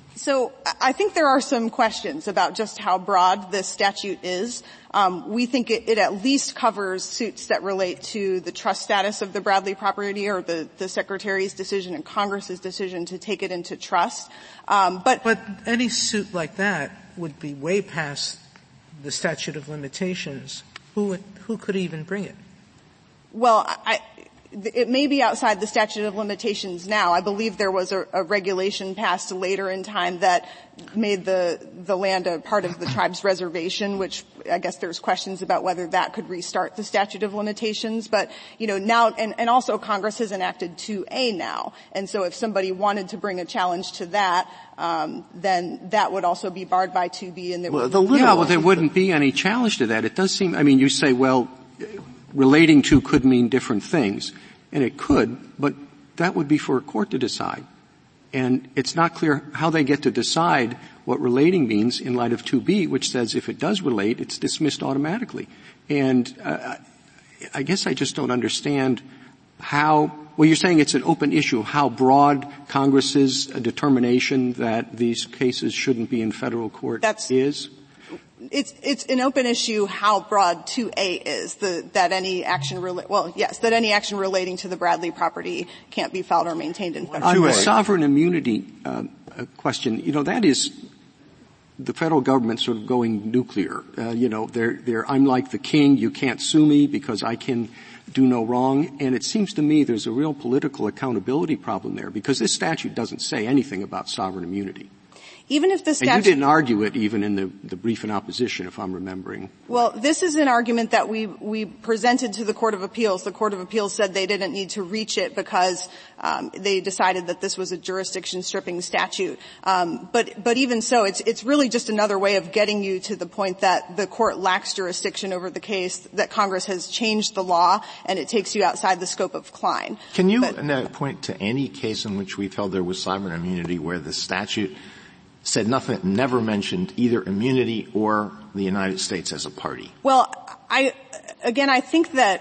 So I think there are some questions about just how broad this statute is. Um, we think it, it at least covers suits that relate to the trust status of the Bradley property or the, the Secretary's decision and Congress's decision to take it into trust. Um, but, but any suit like that would be way past the statute of limitations. Who would, who could even bring it? Well, I, it may be outside the statute of limitations now. I believe there was a, a regulation passed later in time that made the, the land a part of the tribe's reservation, which I guess there's questions about whether that could restart the statute of limitations. But, you know, now, and, and also Congress has enacted two A now. And so if somebody wanted to bring a challenge to that, um, then that would also be barred by two B. And there well, would the be yeah, well, there wouldn't be any challenge to that. It does seem, I mean, you say, well, relating to could mean different things, and it could, but that would be for a court to decide. And it's not clear how they get to decide what relating means in light of two B, which says if it does relate, it's dismissed automatically. And uh, I guess I just don't understand how — well, you're saying it's an open issue, how broad Congress's determination that these cases shouldn't be in federal court That's, is? It's, it's an open issue how broad two A is, the, that any action, rela- well, yes, that any action relating to the Bradley property can't be filed or maintained in federal court. On the court. sovereign immunity uh, question, you know, that is the federal government sort of going nuclear. Uh, you know, they're, they're, I'm like the king, you can't sue me because I can do no wrong. And it seems to me there's a real political accountability problem there because this statute doesn't say anything about sovereign immunity. Even if the statute, and you didn't argue it even in the, the brief in opposition, if I'm remembering. Well, this is an argument that we we presented to the Court of Appeals. The Court of Appeals said they didn't need to reach it because um, they decided that this was a jurisdiction stripping statute. Um, but but even so, it's it's really just another way of getting you to the point that the court lacks jurisdiction over the case, that Congress has changed the law, and it takes you outside the scope of Klein. Can you but, uh, point to any case in which we've held there was sovereign immunity where the statute said nothing, never mentioned either immunity or the United States as a party? Well, I, again, I think that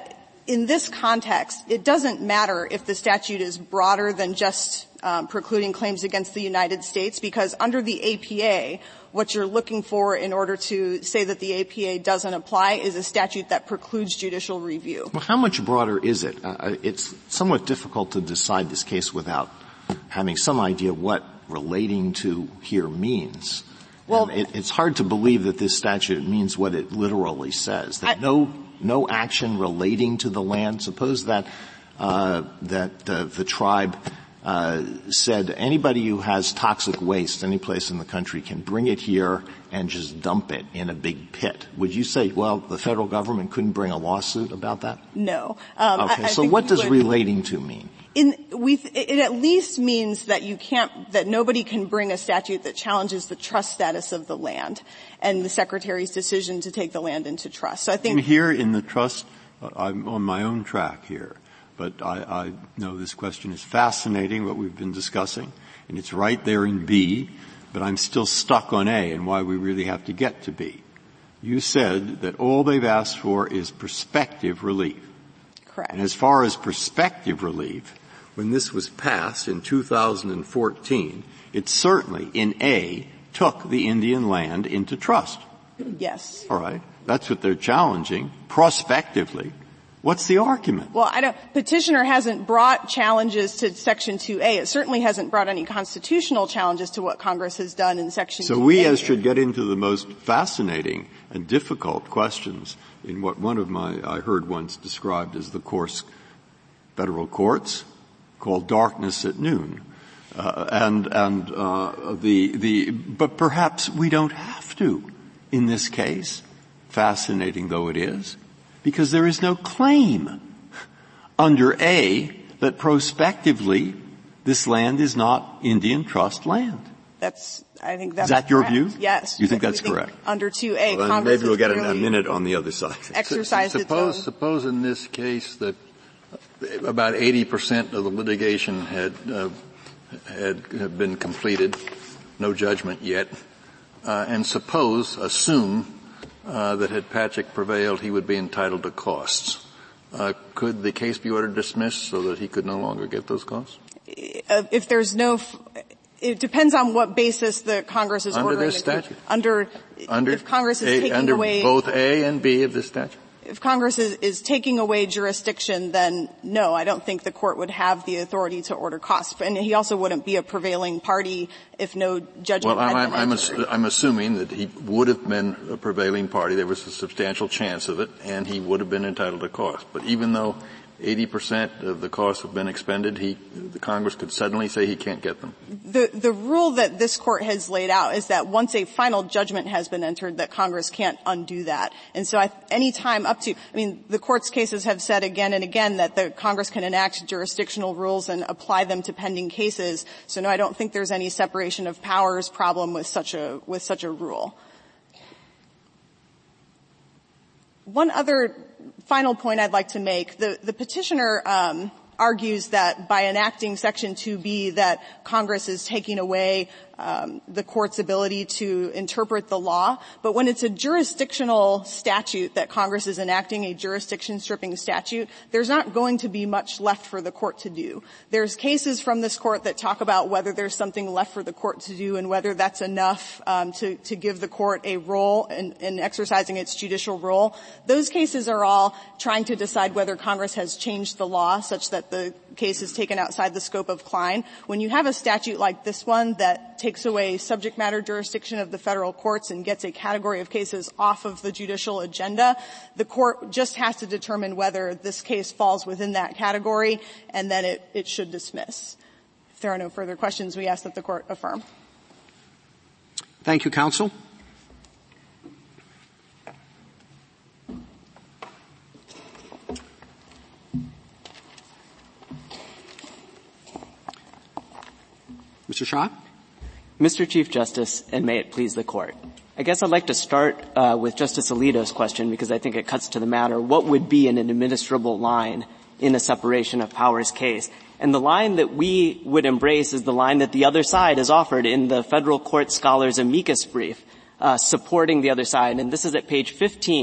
in this context, it doesn't matter if the statute is broader than just um, precluding claims against the United States, because under the A P A, what you're looking for in order to say that the A P A doesn't apply is a statute that precludes judicial review. Well, how much broader is it? Uh, it's somewhat difficult to decide this case without having some idea what relating to here means. Well, it, it's hard to believe that this statute means what it literally says, that I, no no action relating to the land. Suppose that uh, that uh, the tribe uh, said anybody who has toxic waste any place in the country can bring it here and just dump it in a big pit. Would you say, well, the federal government couldn't bring a lawsuit about that? No. Um, okay, I, I so what does would, relating to mean? In, we, it at least means that you can't, that nobody can bring a statute that challenges the trust status of the land and the Secretary's decision to take the land into trust. So I think here in the trust, uh, I'm on my own track here, but I, I know this question is fascinating, what we've been discussing, and it's right there in B, but I'm still stuck on A and why we really have to get to B. You said that all they've asked for is prospective relief. Correct. And as far as prospective relief, when this was passed in two thousand fourteen, it certainly, in A, took the Indian land into trust. Yes. All right. That's what they're challenging, prospectively. What's the argument? Well, I don't, petitioner hasn't brought challenges to Section two A. It certainly hasn't brought any constitutional challenges to what Congress has done in Section so two A. So we as should get into the most fascinating and difficult questions in what one of my, I heard once described as the course federal courts called darkness at noon. Uh, and, and, uh, the, the, but perhaps we don't have to in this case, fascinating though it is, because there is no claim under A that prospectively this land is not Indian trust land. That's, I think that's Is that your correct. view? Yes. You think that's think correct? Under two A, well, Congress maybe we'll get really a minute on the other side. Exercised suppose, its own. Suppose in this case that about eighty percent of the litigation had, uh, had, had been completed, no judgment yet, uh, and suppose, assume, uh, that had Patrick prevailed, he would be entitled to costs. Uh, could the case be ordered dismissed so that he could no longer get those costs? If there's no, f- it depends on what basis the Congress is under ordering. This statute. Under, under, if Congress is a, taking under away both A and B of this statute. If Congress is, is taking away jurisdiction, then no, I don't think the court would have the authority to order costs. And he also wouldn't be a prevailing party if no judgment well, had I'm, been I'm, entered. I'm assuming that he would have been a prevailing party. There was a substantial chance of it, and he would have been entitled to costs. But even though eighty percent of the costs have been expended, he, the Congress could suddenly say he can't get them. The, the rule that this court has laid out is that once a final judgment has been entered, that Congress can't undo that. And so I, any time up to, I mean, the court's cases have said again and again that the Congress can enact jurisdictional rules and apply them to pending cases. So no, I don't think there's any separation of powers problem with such a, with such a rule. One other final point I'd like to make, the, the petitioner um, argues that by enacting Section two B that Congress is taking away um, the court's ability to interpret the law. But when it's a jurisdictional statute that Congress is enacting, a jurisdiction-stripping statute, there's not going to be much left for the court to do. There's cases from this court that talk about whether there's something left for the court to do and whether that's enough um, to, to give the court a role in, in exercising its judicial role. Those cases are all trying to decide whether Congress has changed the law such that the case is taken outside the scope of Klein. When you have a statute like this one that takes away subject matter jurisdiction of the federal courts and gets a category of cases off of the judicial agenda, the court just has to determine whether this case falls within that category, and then it, it should dismiss. If there are no further questions, we ask that the court affirm. Thank you, counsel. Mister Shah? Mister Chief Justice, and may it please the Court. I guess I'd like to start uh, with Justice Alito's question because I think it cuts to the matter. What would be an administrable line in a separation of powers case? And the line that we would embrace is the line that the other side has offered in the federal court scholars' amicus brief, uh, supporting the other side. And this is at page fifteen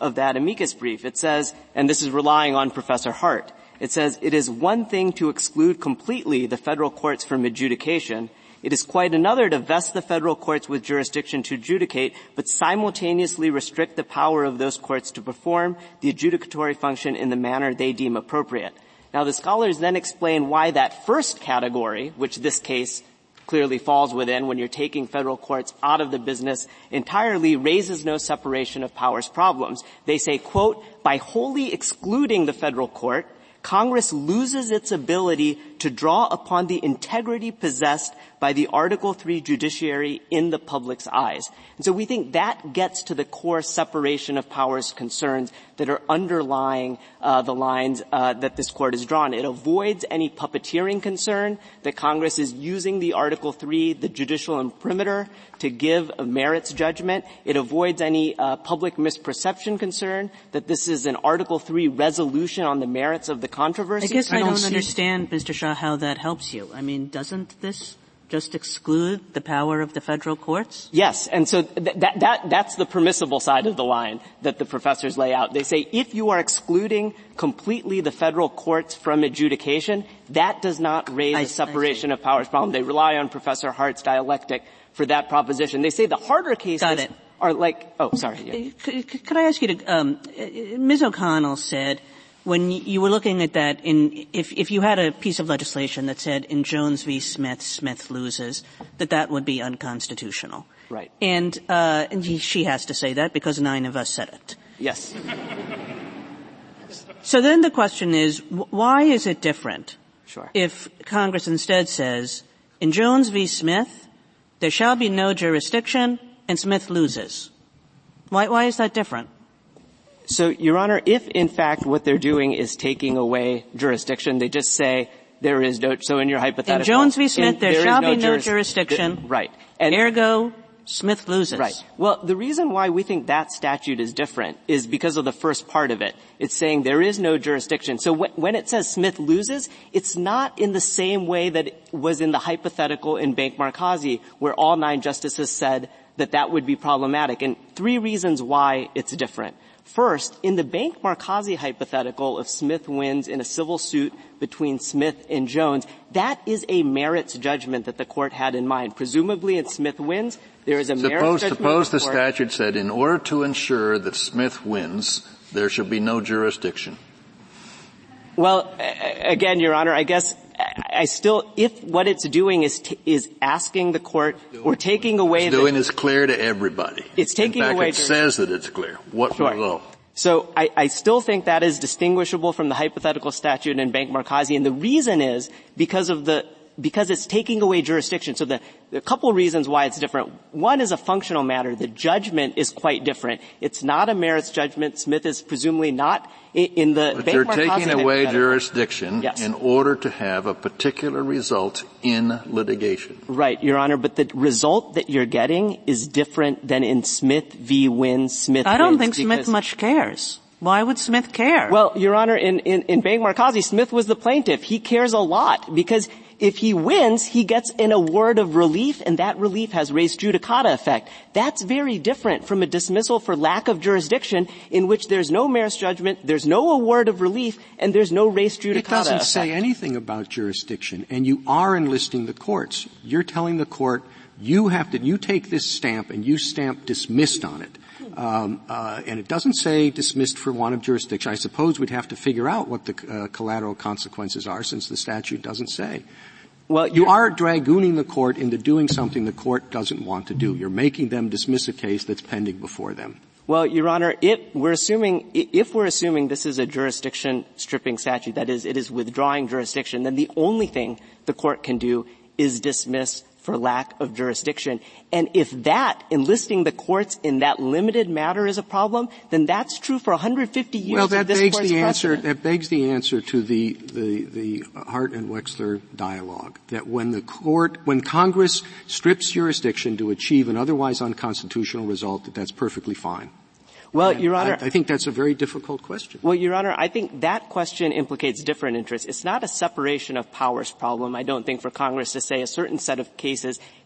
of that amicus brief. It says, and this is relying on Professor Hart, it says, it is one thing to exclude completely the federal courts from adjudication. It is quite another to vest the federal courts with jurisdiction to adjudicate, but simultaneously restrict the power of those courts to perform the adjudicatory function in the manner they deem appropriate. Now, the scholars then explain why that first category, which this case clearly falls within when you're taking federal courts out of the business entirely, raises no separation of powers problems. They say, quote, by wholly excluding the federal court, Congress loses its ability to draw upon the integrity possessed by the Article three judiciary in the public's eyes. And so we think that gets to the core separation of powers concerns that are underlying uh, the lines uh, that this Court has drawn. It avoids any puppeteering concern that Congress is using the Article three, the judicial imprimatur, to give a merits judgment. It avoids any uh, public misperception concern that this is an Article three resolution on the merits of the controversy. I guess I, I don't, don't understand, Mister Shah, how that helps you. I mean, doesn't this just exclude the power of the federal courts? Yes, and so th- that, that, that's the permissible side of the line that the professors lay out. They say if you are excluding completely the federal courts from adjudication, that does not raise I, a separation of powers problem. They rely on Professor Hart's dialectic for that proposition. They say the harder cases Got it. are like, oh, sorry. Yeah. Could, could I ask you to, um, Miz O'Connell said, when you were looking at that, in if if you had a piece of legislation that said in Jones v. Smith, Smith loses, that that would be unconstitutional. Right. And uh and he, she has to say that because nine of us said it. Yes. So then the question is, why is it different? Sure. If Congress instead says, in Jones v. Smith, there shall be no jurisdiction, and Smith loses. Why why is that different? So, Your Honor, if in fact what they're doing is taking away jurisdiction, they just say there is no, so in your hypothetical. In Jones v. Smith, in, there, there shall no be no juris- jurisdiction. Th- right. And ergo, Smith loses. Right. Well, the reason why we think that statute is different is because of the first part of it. It's saying there is no jurisdiction. So wh- when it says Smith loses, it's not in the same way that it was in the hypothetical in Bank Markazi, where all nine justices said that that would be problematic. And three reasons why it's different. First, in the Bank Markazi hypothetical, if Smith wins in a civil suit between Smith and Jones, that is a merits judgment that the court had in mind. Presumably, if Smith wins, there is a suppose, merits judgment. Suppose the, the court. statute said, in order to ensure that Smith wins, there should be no jurisdiction. Well, again, Your Honor, I guess I still, if what it's doing is t- is asking the court or taking away it's the doing is clear to everybody. It's taking in fact, away. It says that it's clear. What sure. result? So I, I still think that is distinguishable from the hypothetical statute in Bank Markazi, and the reason is because of the because it's taking away jurisdiction. So the, the a couple reasons why it's different. One is a functional matter. The judgment is quite different. It's not a merits judgment. Smith is presumably not in, in the but Bank you're Markazi taking away hypothetical. jurisdiction yes. in order to have a particular result in litigation. Right, Your Honor, but the result that you're getting is different than in Smith v. Wins, Smith I don't wins think Smith much cares. Why would Smith care? Well, Your Honor, in, in, in Bank Markazi, Smith was the plaintiff. He cares a lot because if he wins, he gets an award of relief, and that relief has res judicata effect. That's very different from a dismissal for lack of jurisdiction in which there's no merits judgment, there's no award of relief, and there's no res judicata It doesn't effect. say anything about jurisdiction, and you are enlisting the courts. You're telling the court, you have to, you take this stamp and you stamp dismissed on it. Um, uh, and it doesn't say dismissed for want of jurisdiction. I suppose we'd have to figure out what the uh, collateral consequences are, since the statute doesn't say. Well, you are dragooning the court into doing something the court doesn't want to do. You're making them dismiss a case that's pending before them. Well, Your Honor, it, we're assuming, if we're assuming this is a jurisdiction stripping statute, that is, it is withdrawing jurisdiction, then the only thing the court can do is dismiss for lack of jurisdiction. And if that, enlisting the courts in that limited matter is a problem, then that's true for one hundred fifty years well, that of this begs court's the answer, precedent. that begs the answer to the, the, the Hart and Wexler dialogue, that when the court, when Congress strips jurisdiction to achieve an otherwise unconstitutional result, that that's perfectly fine. Well, and Your Honor, I, I think that's a very difficult question. Well, Your Honor, I think that question implicates different interests. It's not a separation of powers problem, I don't think, for Congress to say a certain set of cases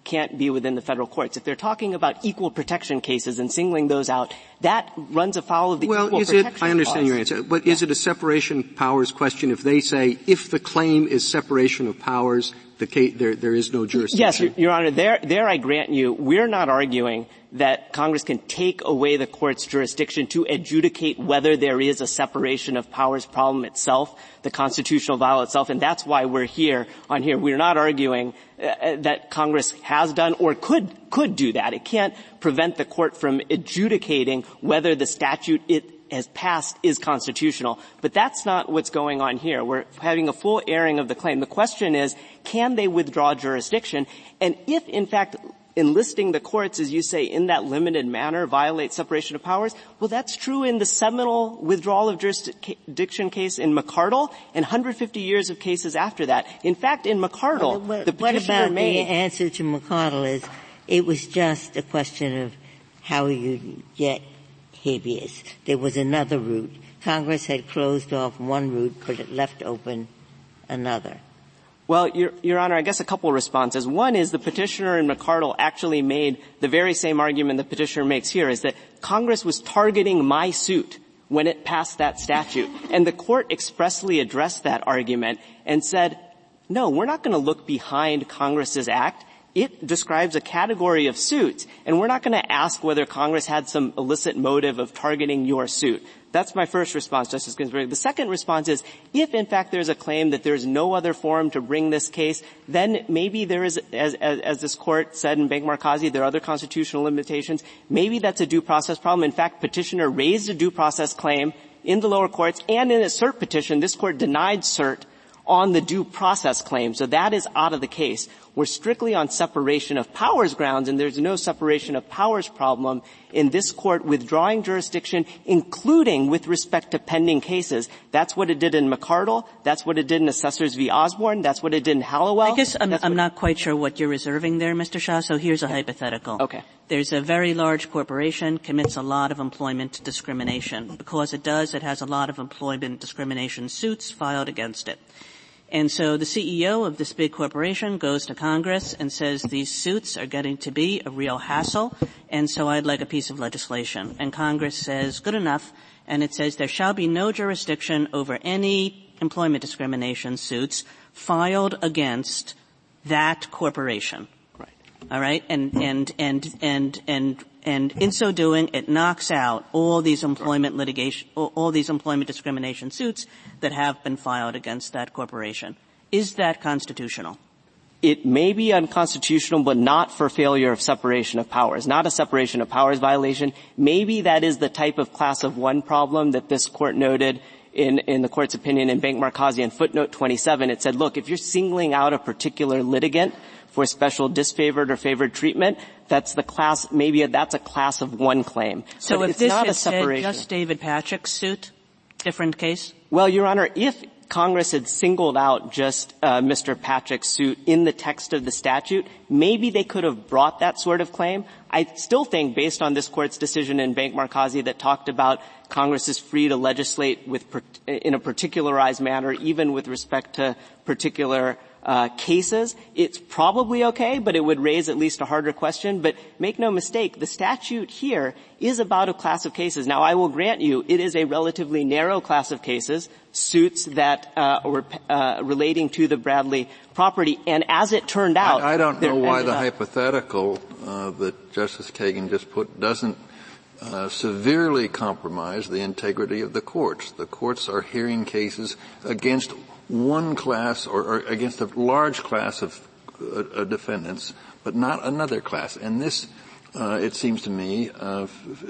can't be within the federal courts. If they're talking about equal protection cases and singling those out, that runs afoul of the well, equal is protection it, I understand clause. your answer, but yeah. is it a separation of powers question if they say if the claim is separation of powers, the case, there, there is no jurisdiction? Yes, Your, Your Honor, there, there I grant you, we're not arguing that Congress can take away the court's jurisdiction to adjudicate whether there is a separation of powers problem itself, the constitutional violation itself, and that's why we're here on here. We're not arguing uh, that Congress has done or could, could do that. It can't prevent the court from adjudicating whether the statute it has passed is constitutional. But that's not what's going on here. We're having a full airing of the claim. The question is, can they withdraw jurisdiction? And if, in fact, enlisting the courts, as you say, in that limited manner violates separation of powers, well, that's true in the seminal withdrawal of jurisdiction case in McCardle and one hundred fifty years of cases after that. In fact, in McCardle, well, what, the petitioner what about made, the answer to McCardle is it was just a question of how you get habeas. There was another route. Congress had closed off one route, but it left open another. Well, Your, Your Honor, I guess a couple of responses. One is the petitioner in McCardle actually made the very same argument the petitioner makes here, is that Congress was targeting my suit when it passed that statute. And the court expressly addressed that argument and said, no, we're not going to look behind Congress's act. It describes a category of suits, and we're not going to ask whether Congress had some illicit motive of targeting your suit. That's my first response, Justice Ginsburg. The second response is, if in fact there's a claim that there's no other forum to bring this case, then maybe there is, as, as, as this court said in Bank Markazi, there are other constitutional limitations. Maybe that's a due process problem. In fact, petitioner raised a due process claim in the lower courts, and in a cert petition, this court denied cert on the due process claim. So that is out of the case. We're strictly on separation of powers grounds, and there's no separation of powers problem in this court withdrawing jurisdiction, including with respect to pending cases. That's what it did in McCardle. That's what it did in Assessors v. Osborne. That's what it did in Hallowell. I guess I'm, I'm not quite sure what you're reserving there, Mister Shah, so here's a hypothetical. Okay. There's a very large corporation, commits a lot of employment discrimination. Because it does, it has a lot of employment discrimination suits filed against it. And so the C E O of this big corporation goes to Congress and says these suits are getting to be a real hassle, and so I'd like a piece of legislation. And Congress says, good enough, and it says there shall be no jurisdiction over any employment discrimination suits filed against that corporation. Right. All right? And, and, and, and, and, and in so doing, it knocks out all these employment litigation, all, all these employment discrimination suits that have been filed against that corporation. Is that constitutional? It may be unconstitutional, but not for failure of separation of powers, not a separation of powers violation. Maybe that is the type of class of one problem that this court noted in, in the court's opinion in Bank Markazi in footnote twenty-seven. It said, look, if you're singling out a particular litigant for special disfavored or favored treatment, that's the class, maybe that's a class of one claim. So but if it's this not had a separation. said just David Patrick's suit, different case? Well, Your Honor, if Congress had singled out just uh, Mister Patrick's suit in the text of the statute, maybe they could have brought that sort of claim. I still think, based on this Court's decision in Bank Markazi that talked about Congress is free to legislate with in a particularized manner, even with respect to particular uh cases, it's probably okay, but it would raise at least a harder question. But make no mistake, the statute here is about a class of cases. Now, I will grant you it is a relatively narrow class of cases, suits that uh were uh relating to the Bradley property, and as it turned out— I, I don't know why the hypothetical uh that Justice Kagan just put doesn't Uh, severely compromise the integrity of the courts. The courts are hearing cases against one class or, or against a large class of uh, uh, defendants, but not another class. And this, uh, it seems to me, uh,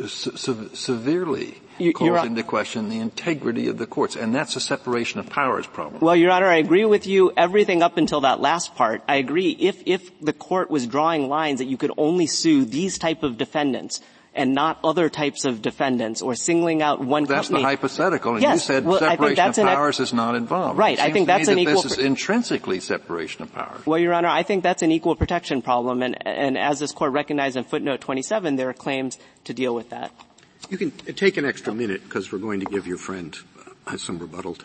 se- severely you, calls into question the integrity of the courts. And that's a separation of powers problem. Well, Your Honor, I agree with you everything up until that last part. I agree. If, if the court was drawing lines that you could only sue these type of defendants, and not other types of defendants, or singling out one well, that's company. That's the hypothetical, and yes. you said well, separation of powers an, is not involved. Right. I think that's an equal. This is intrinsically separation of powers. Well, Your Honor, I think that's an equal protection problem, and, and as this Court recognized in footnote twenty-seven, there are claims to deal with that. You can take an extra minute because we're going to give your friend uh, some rebuttal time.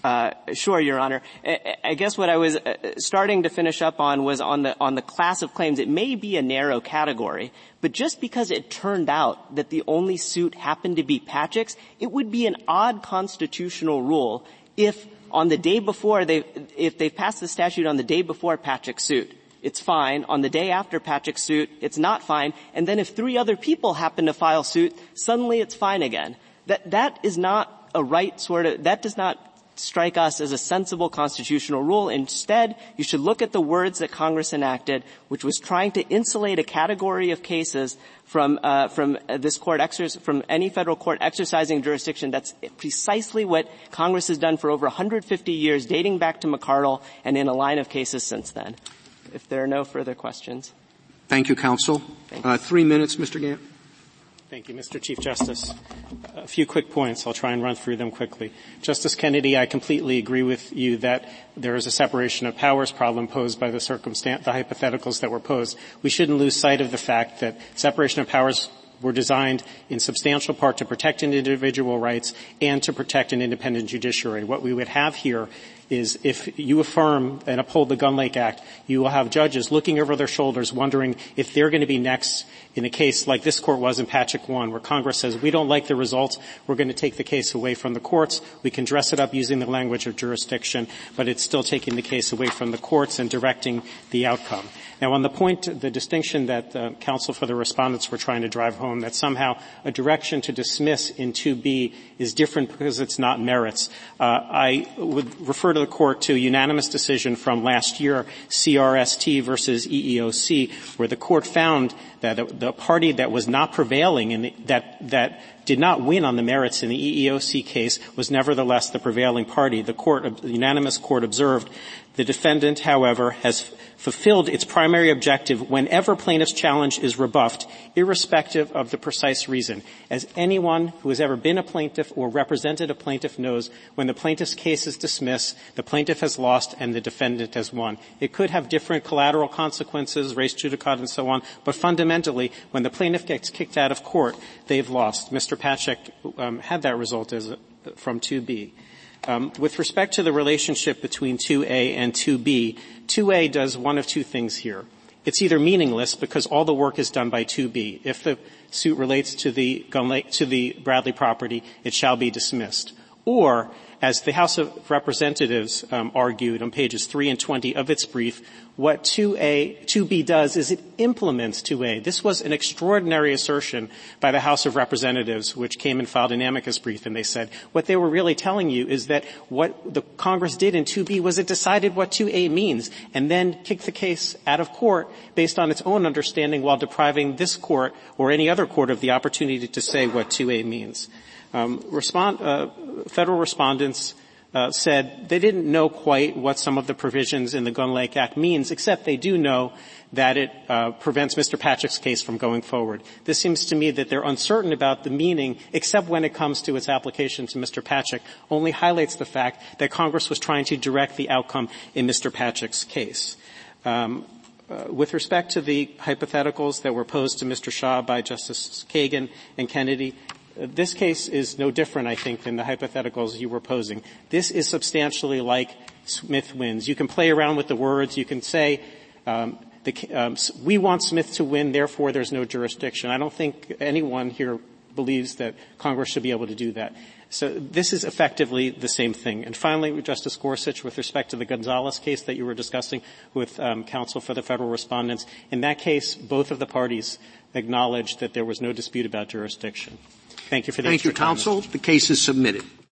Uh, sure, Your Honor. I, I guess what I was uh, starting to finish up on was on the on the class of claims. It may be a narrow category, but just because it turned out that the only suit happened to be Patchak's, it would be an odd constitutional rule if on the day before they if they passed the statute on the day before Patchak's suit, it's fine. On the day after Patchak's suit, it's not fine. And then if three other people happen to file suit, suddenly it's fine again. That that is not a right sort of that does not strike us as a sensible constitutional rule. Instead, you should look at the words that Congress enacted, which was trying to insulate a category of cases from uh, from uh, this court exer- from any federal court exercising jurisdiction. That's precisely what Congress has done for over one hundred fifty years, dating back to McArdle, and in a line of cases since then. If there are no further questions. Thank you, counsel. Thank you. Uh, three minutes, Mister Gantt. Thank you, Mister Chief Justice. A few quick points. I'll try and run through them quickly. Justice Kennedy, I completely agree with you that there is a separation of powers problem posed by the circumstance, the hypotheticals that were posed. We shouldn't lose sight of the fact that separation of powers were designed in substantial part to protect individual rights and to protect an independent judiciary. What we would have here is if you affirm and uphold the Gun Lake Act, you will have judges looking over their shoulders wondering if they're going to be next in a case like this court was in Patchak one, where Congress says, we don't like the results, we're going to take the case away from the courts. We can dress it up using the language of jurisdiction, but it's still taking the case away from the courts and directing the outcome. Now, on the point, the distinction that uh, counsel for the respondents were trying to drive home, that somehow a direction to dismiss in two B is different because it's not merits. Uh, I would refer to the court to a unanimous decision from last year, C R S T versus E E O C, where the court found that the party that was not prevailing in the, that that did not win on the merits in the E E O C case was nevertheless the prevailing party. The court, the unanimous court observed the defendant, however, has fulfilled its primary objective whenever plaintiff's challenge is rebuffed, irrespective of the precise reason. As anyone who has ever been a plaintiff or represented a plaintiff knows, when the plaintiff's case is dismissed, the plaintiff has lost and the defendant has won. It could have different collateral consequences, res judicata and so on, but fundamentally, when the plaintiff gets kicked out of court, they've lost. Mister Patchak um, had that result as a, from two B. Um, with respect to the relationship between two A and two B, two A does one of two things here. It's either meaningless because all the work is done by two B. If the suit relates to the Gun Lake, to the Bradley property, it shall be dismissed. Or, as the House of Representatives um, argued on pages three and twenty of its brief, what two A, two B does is it implements two A. This was an extraordinary assertion by the House of Representatives, which came and filed an amicus brief, and they said what they were really telling you is that what the Congress did in two B was it decided what two A means and then kicked the case out of court based on its own understanding while depriving this court or any other court of the opportunity to say what two A means. Um, respond, uh, federal respondents uh, said they didn't know quite what some of the provisions in the Gun Lake Act means, except they do know that it uh, prevents Mister Patchak's case from going forward. This seems to me that they're uncertain about the meaning, except when it comes to its application to Mister Patchak, only highlights the fact that Congress was trying to direct the outcome in Mister Patchak's case. Um, Uh, with respect to the hypotheticals that were posed to Mister Shah by Justice Kagan and Kennedy, uh, this case is no different, I think, than the hypotheticals you were posing. This is substantially like Smith wins. You can play around with the words. You can say, um, the, um, we want Smith to win, therefore there's no jurisdiction. I don't think anyone here believes that Congress should be able to do that. So this is effectively the same thing. And finally, Justice Gorsuch, with respect to the Gonzalez case that you were discussing with um, counsel for the federal respondents, in that case, both of the parties acknowledged that there was no dispute about jurisdiction. Thank you for the Thank you, counsel. The case is submitted.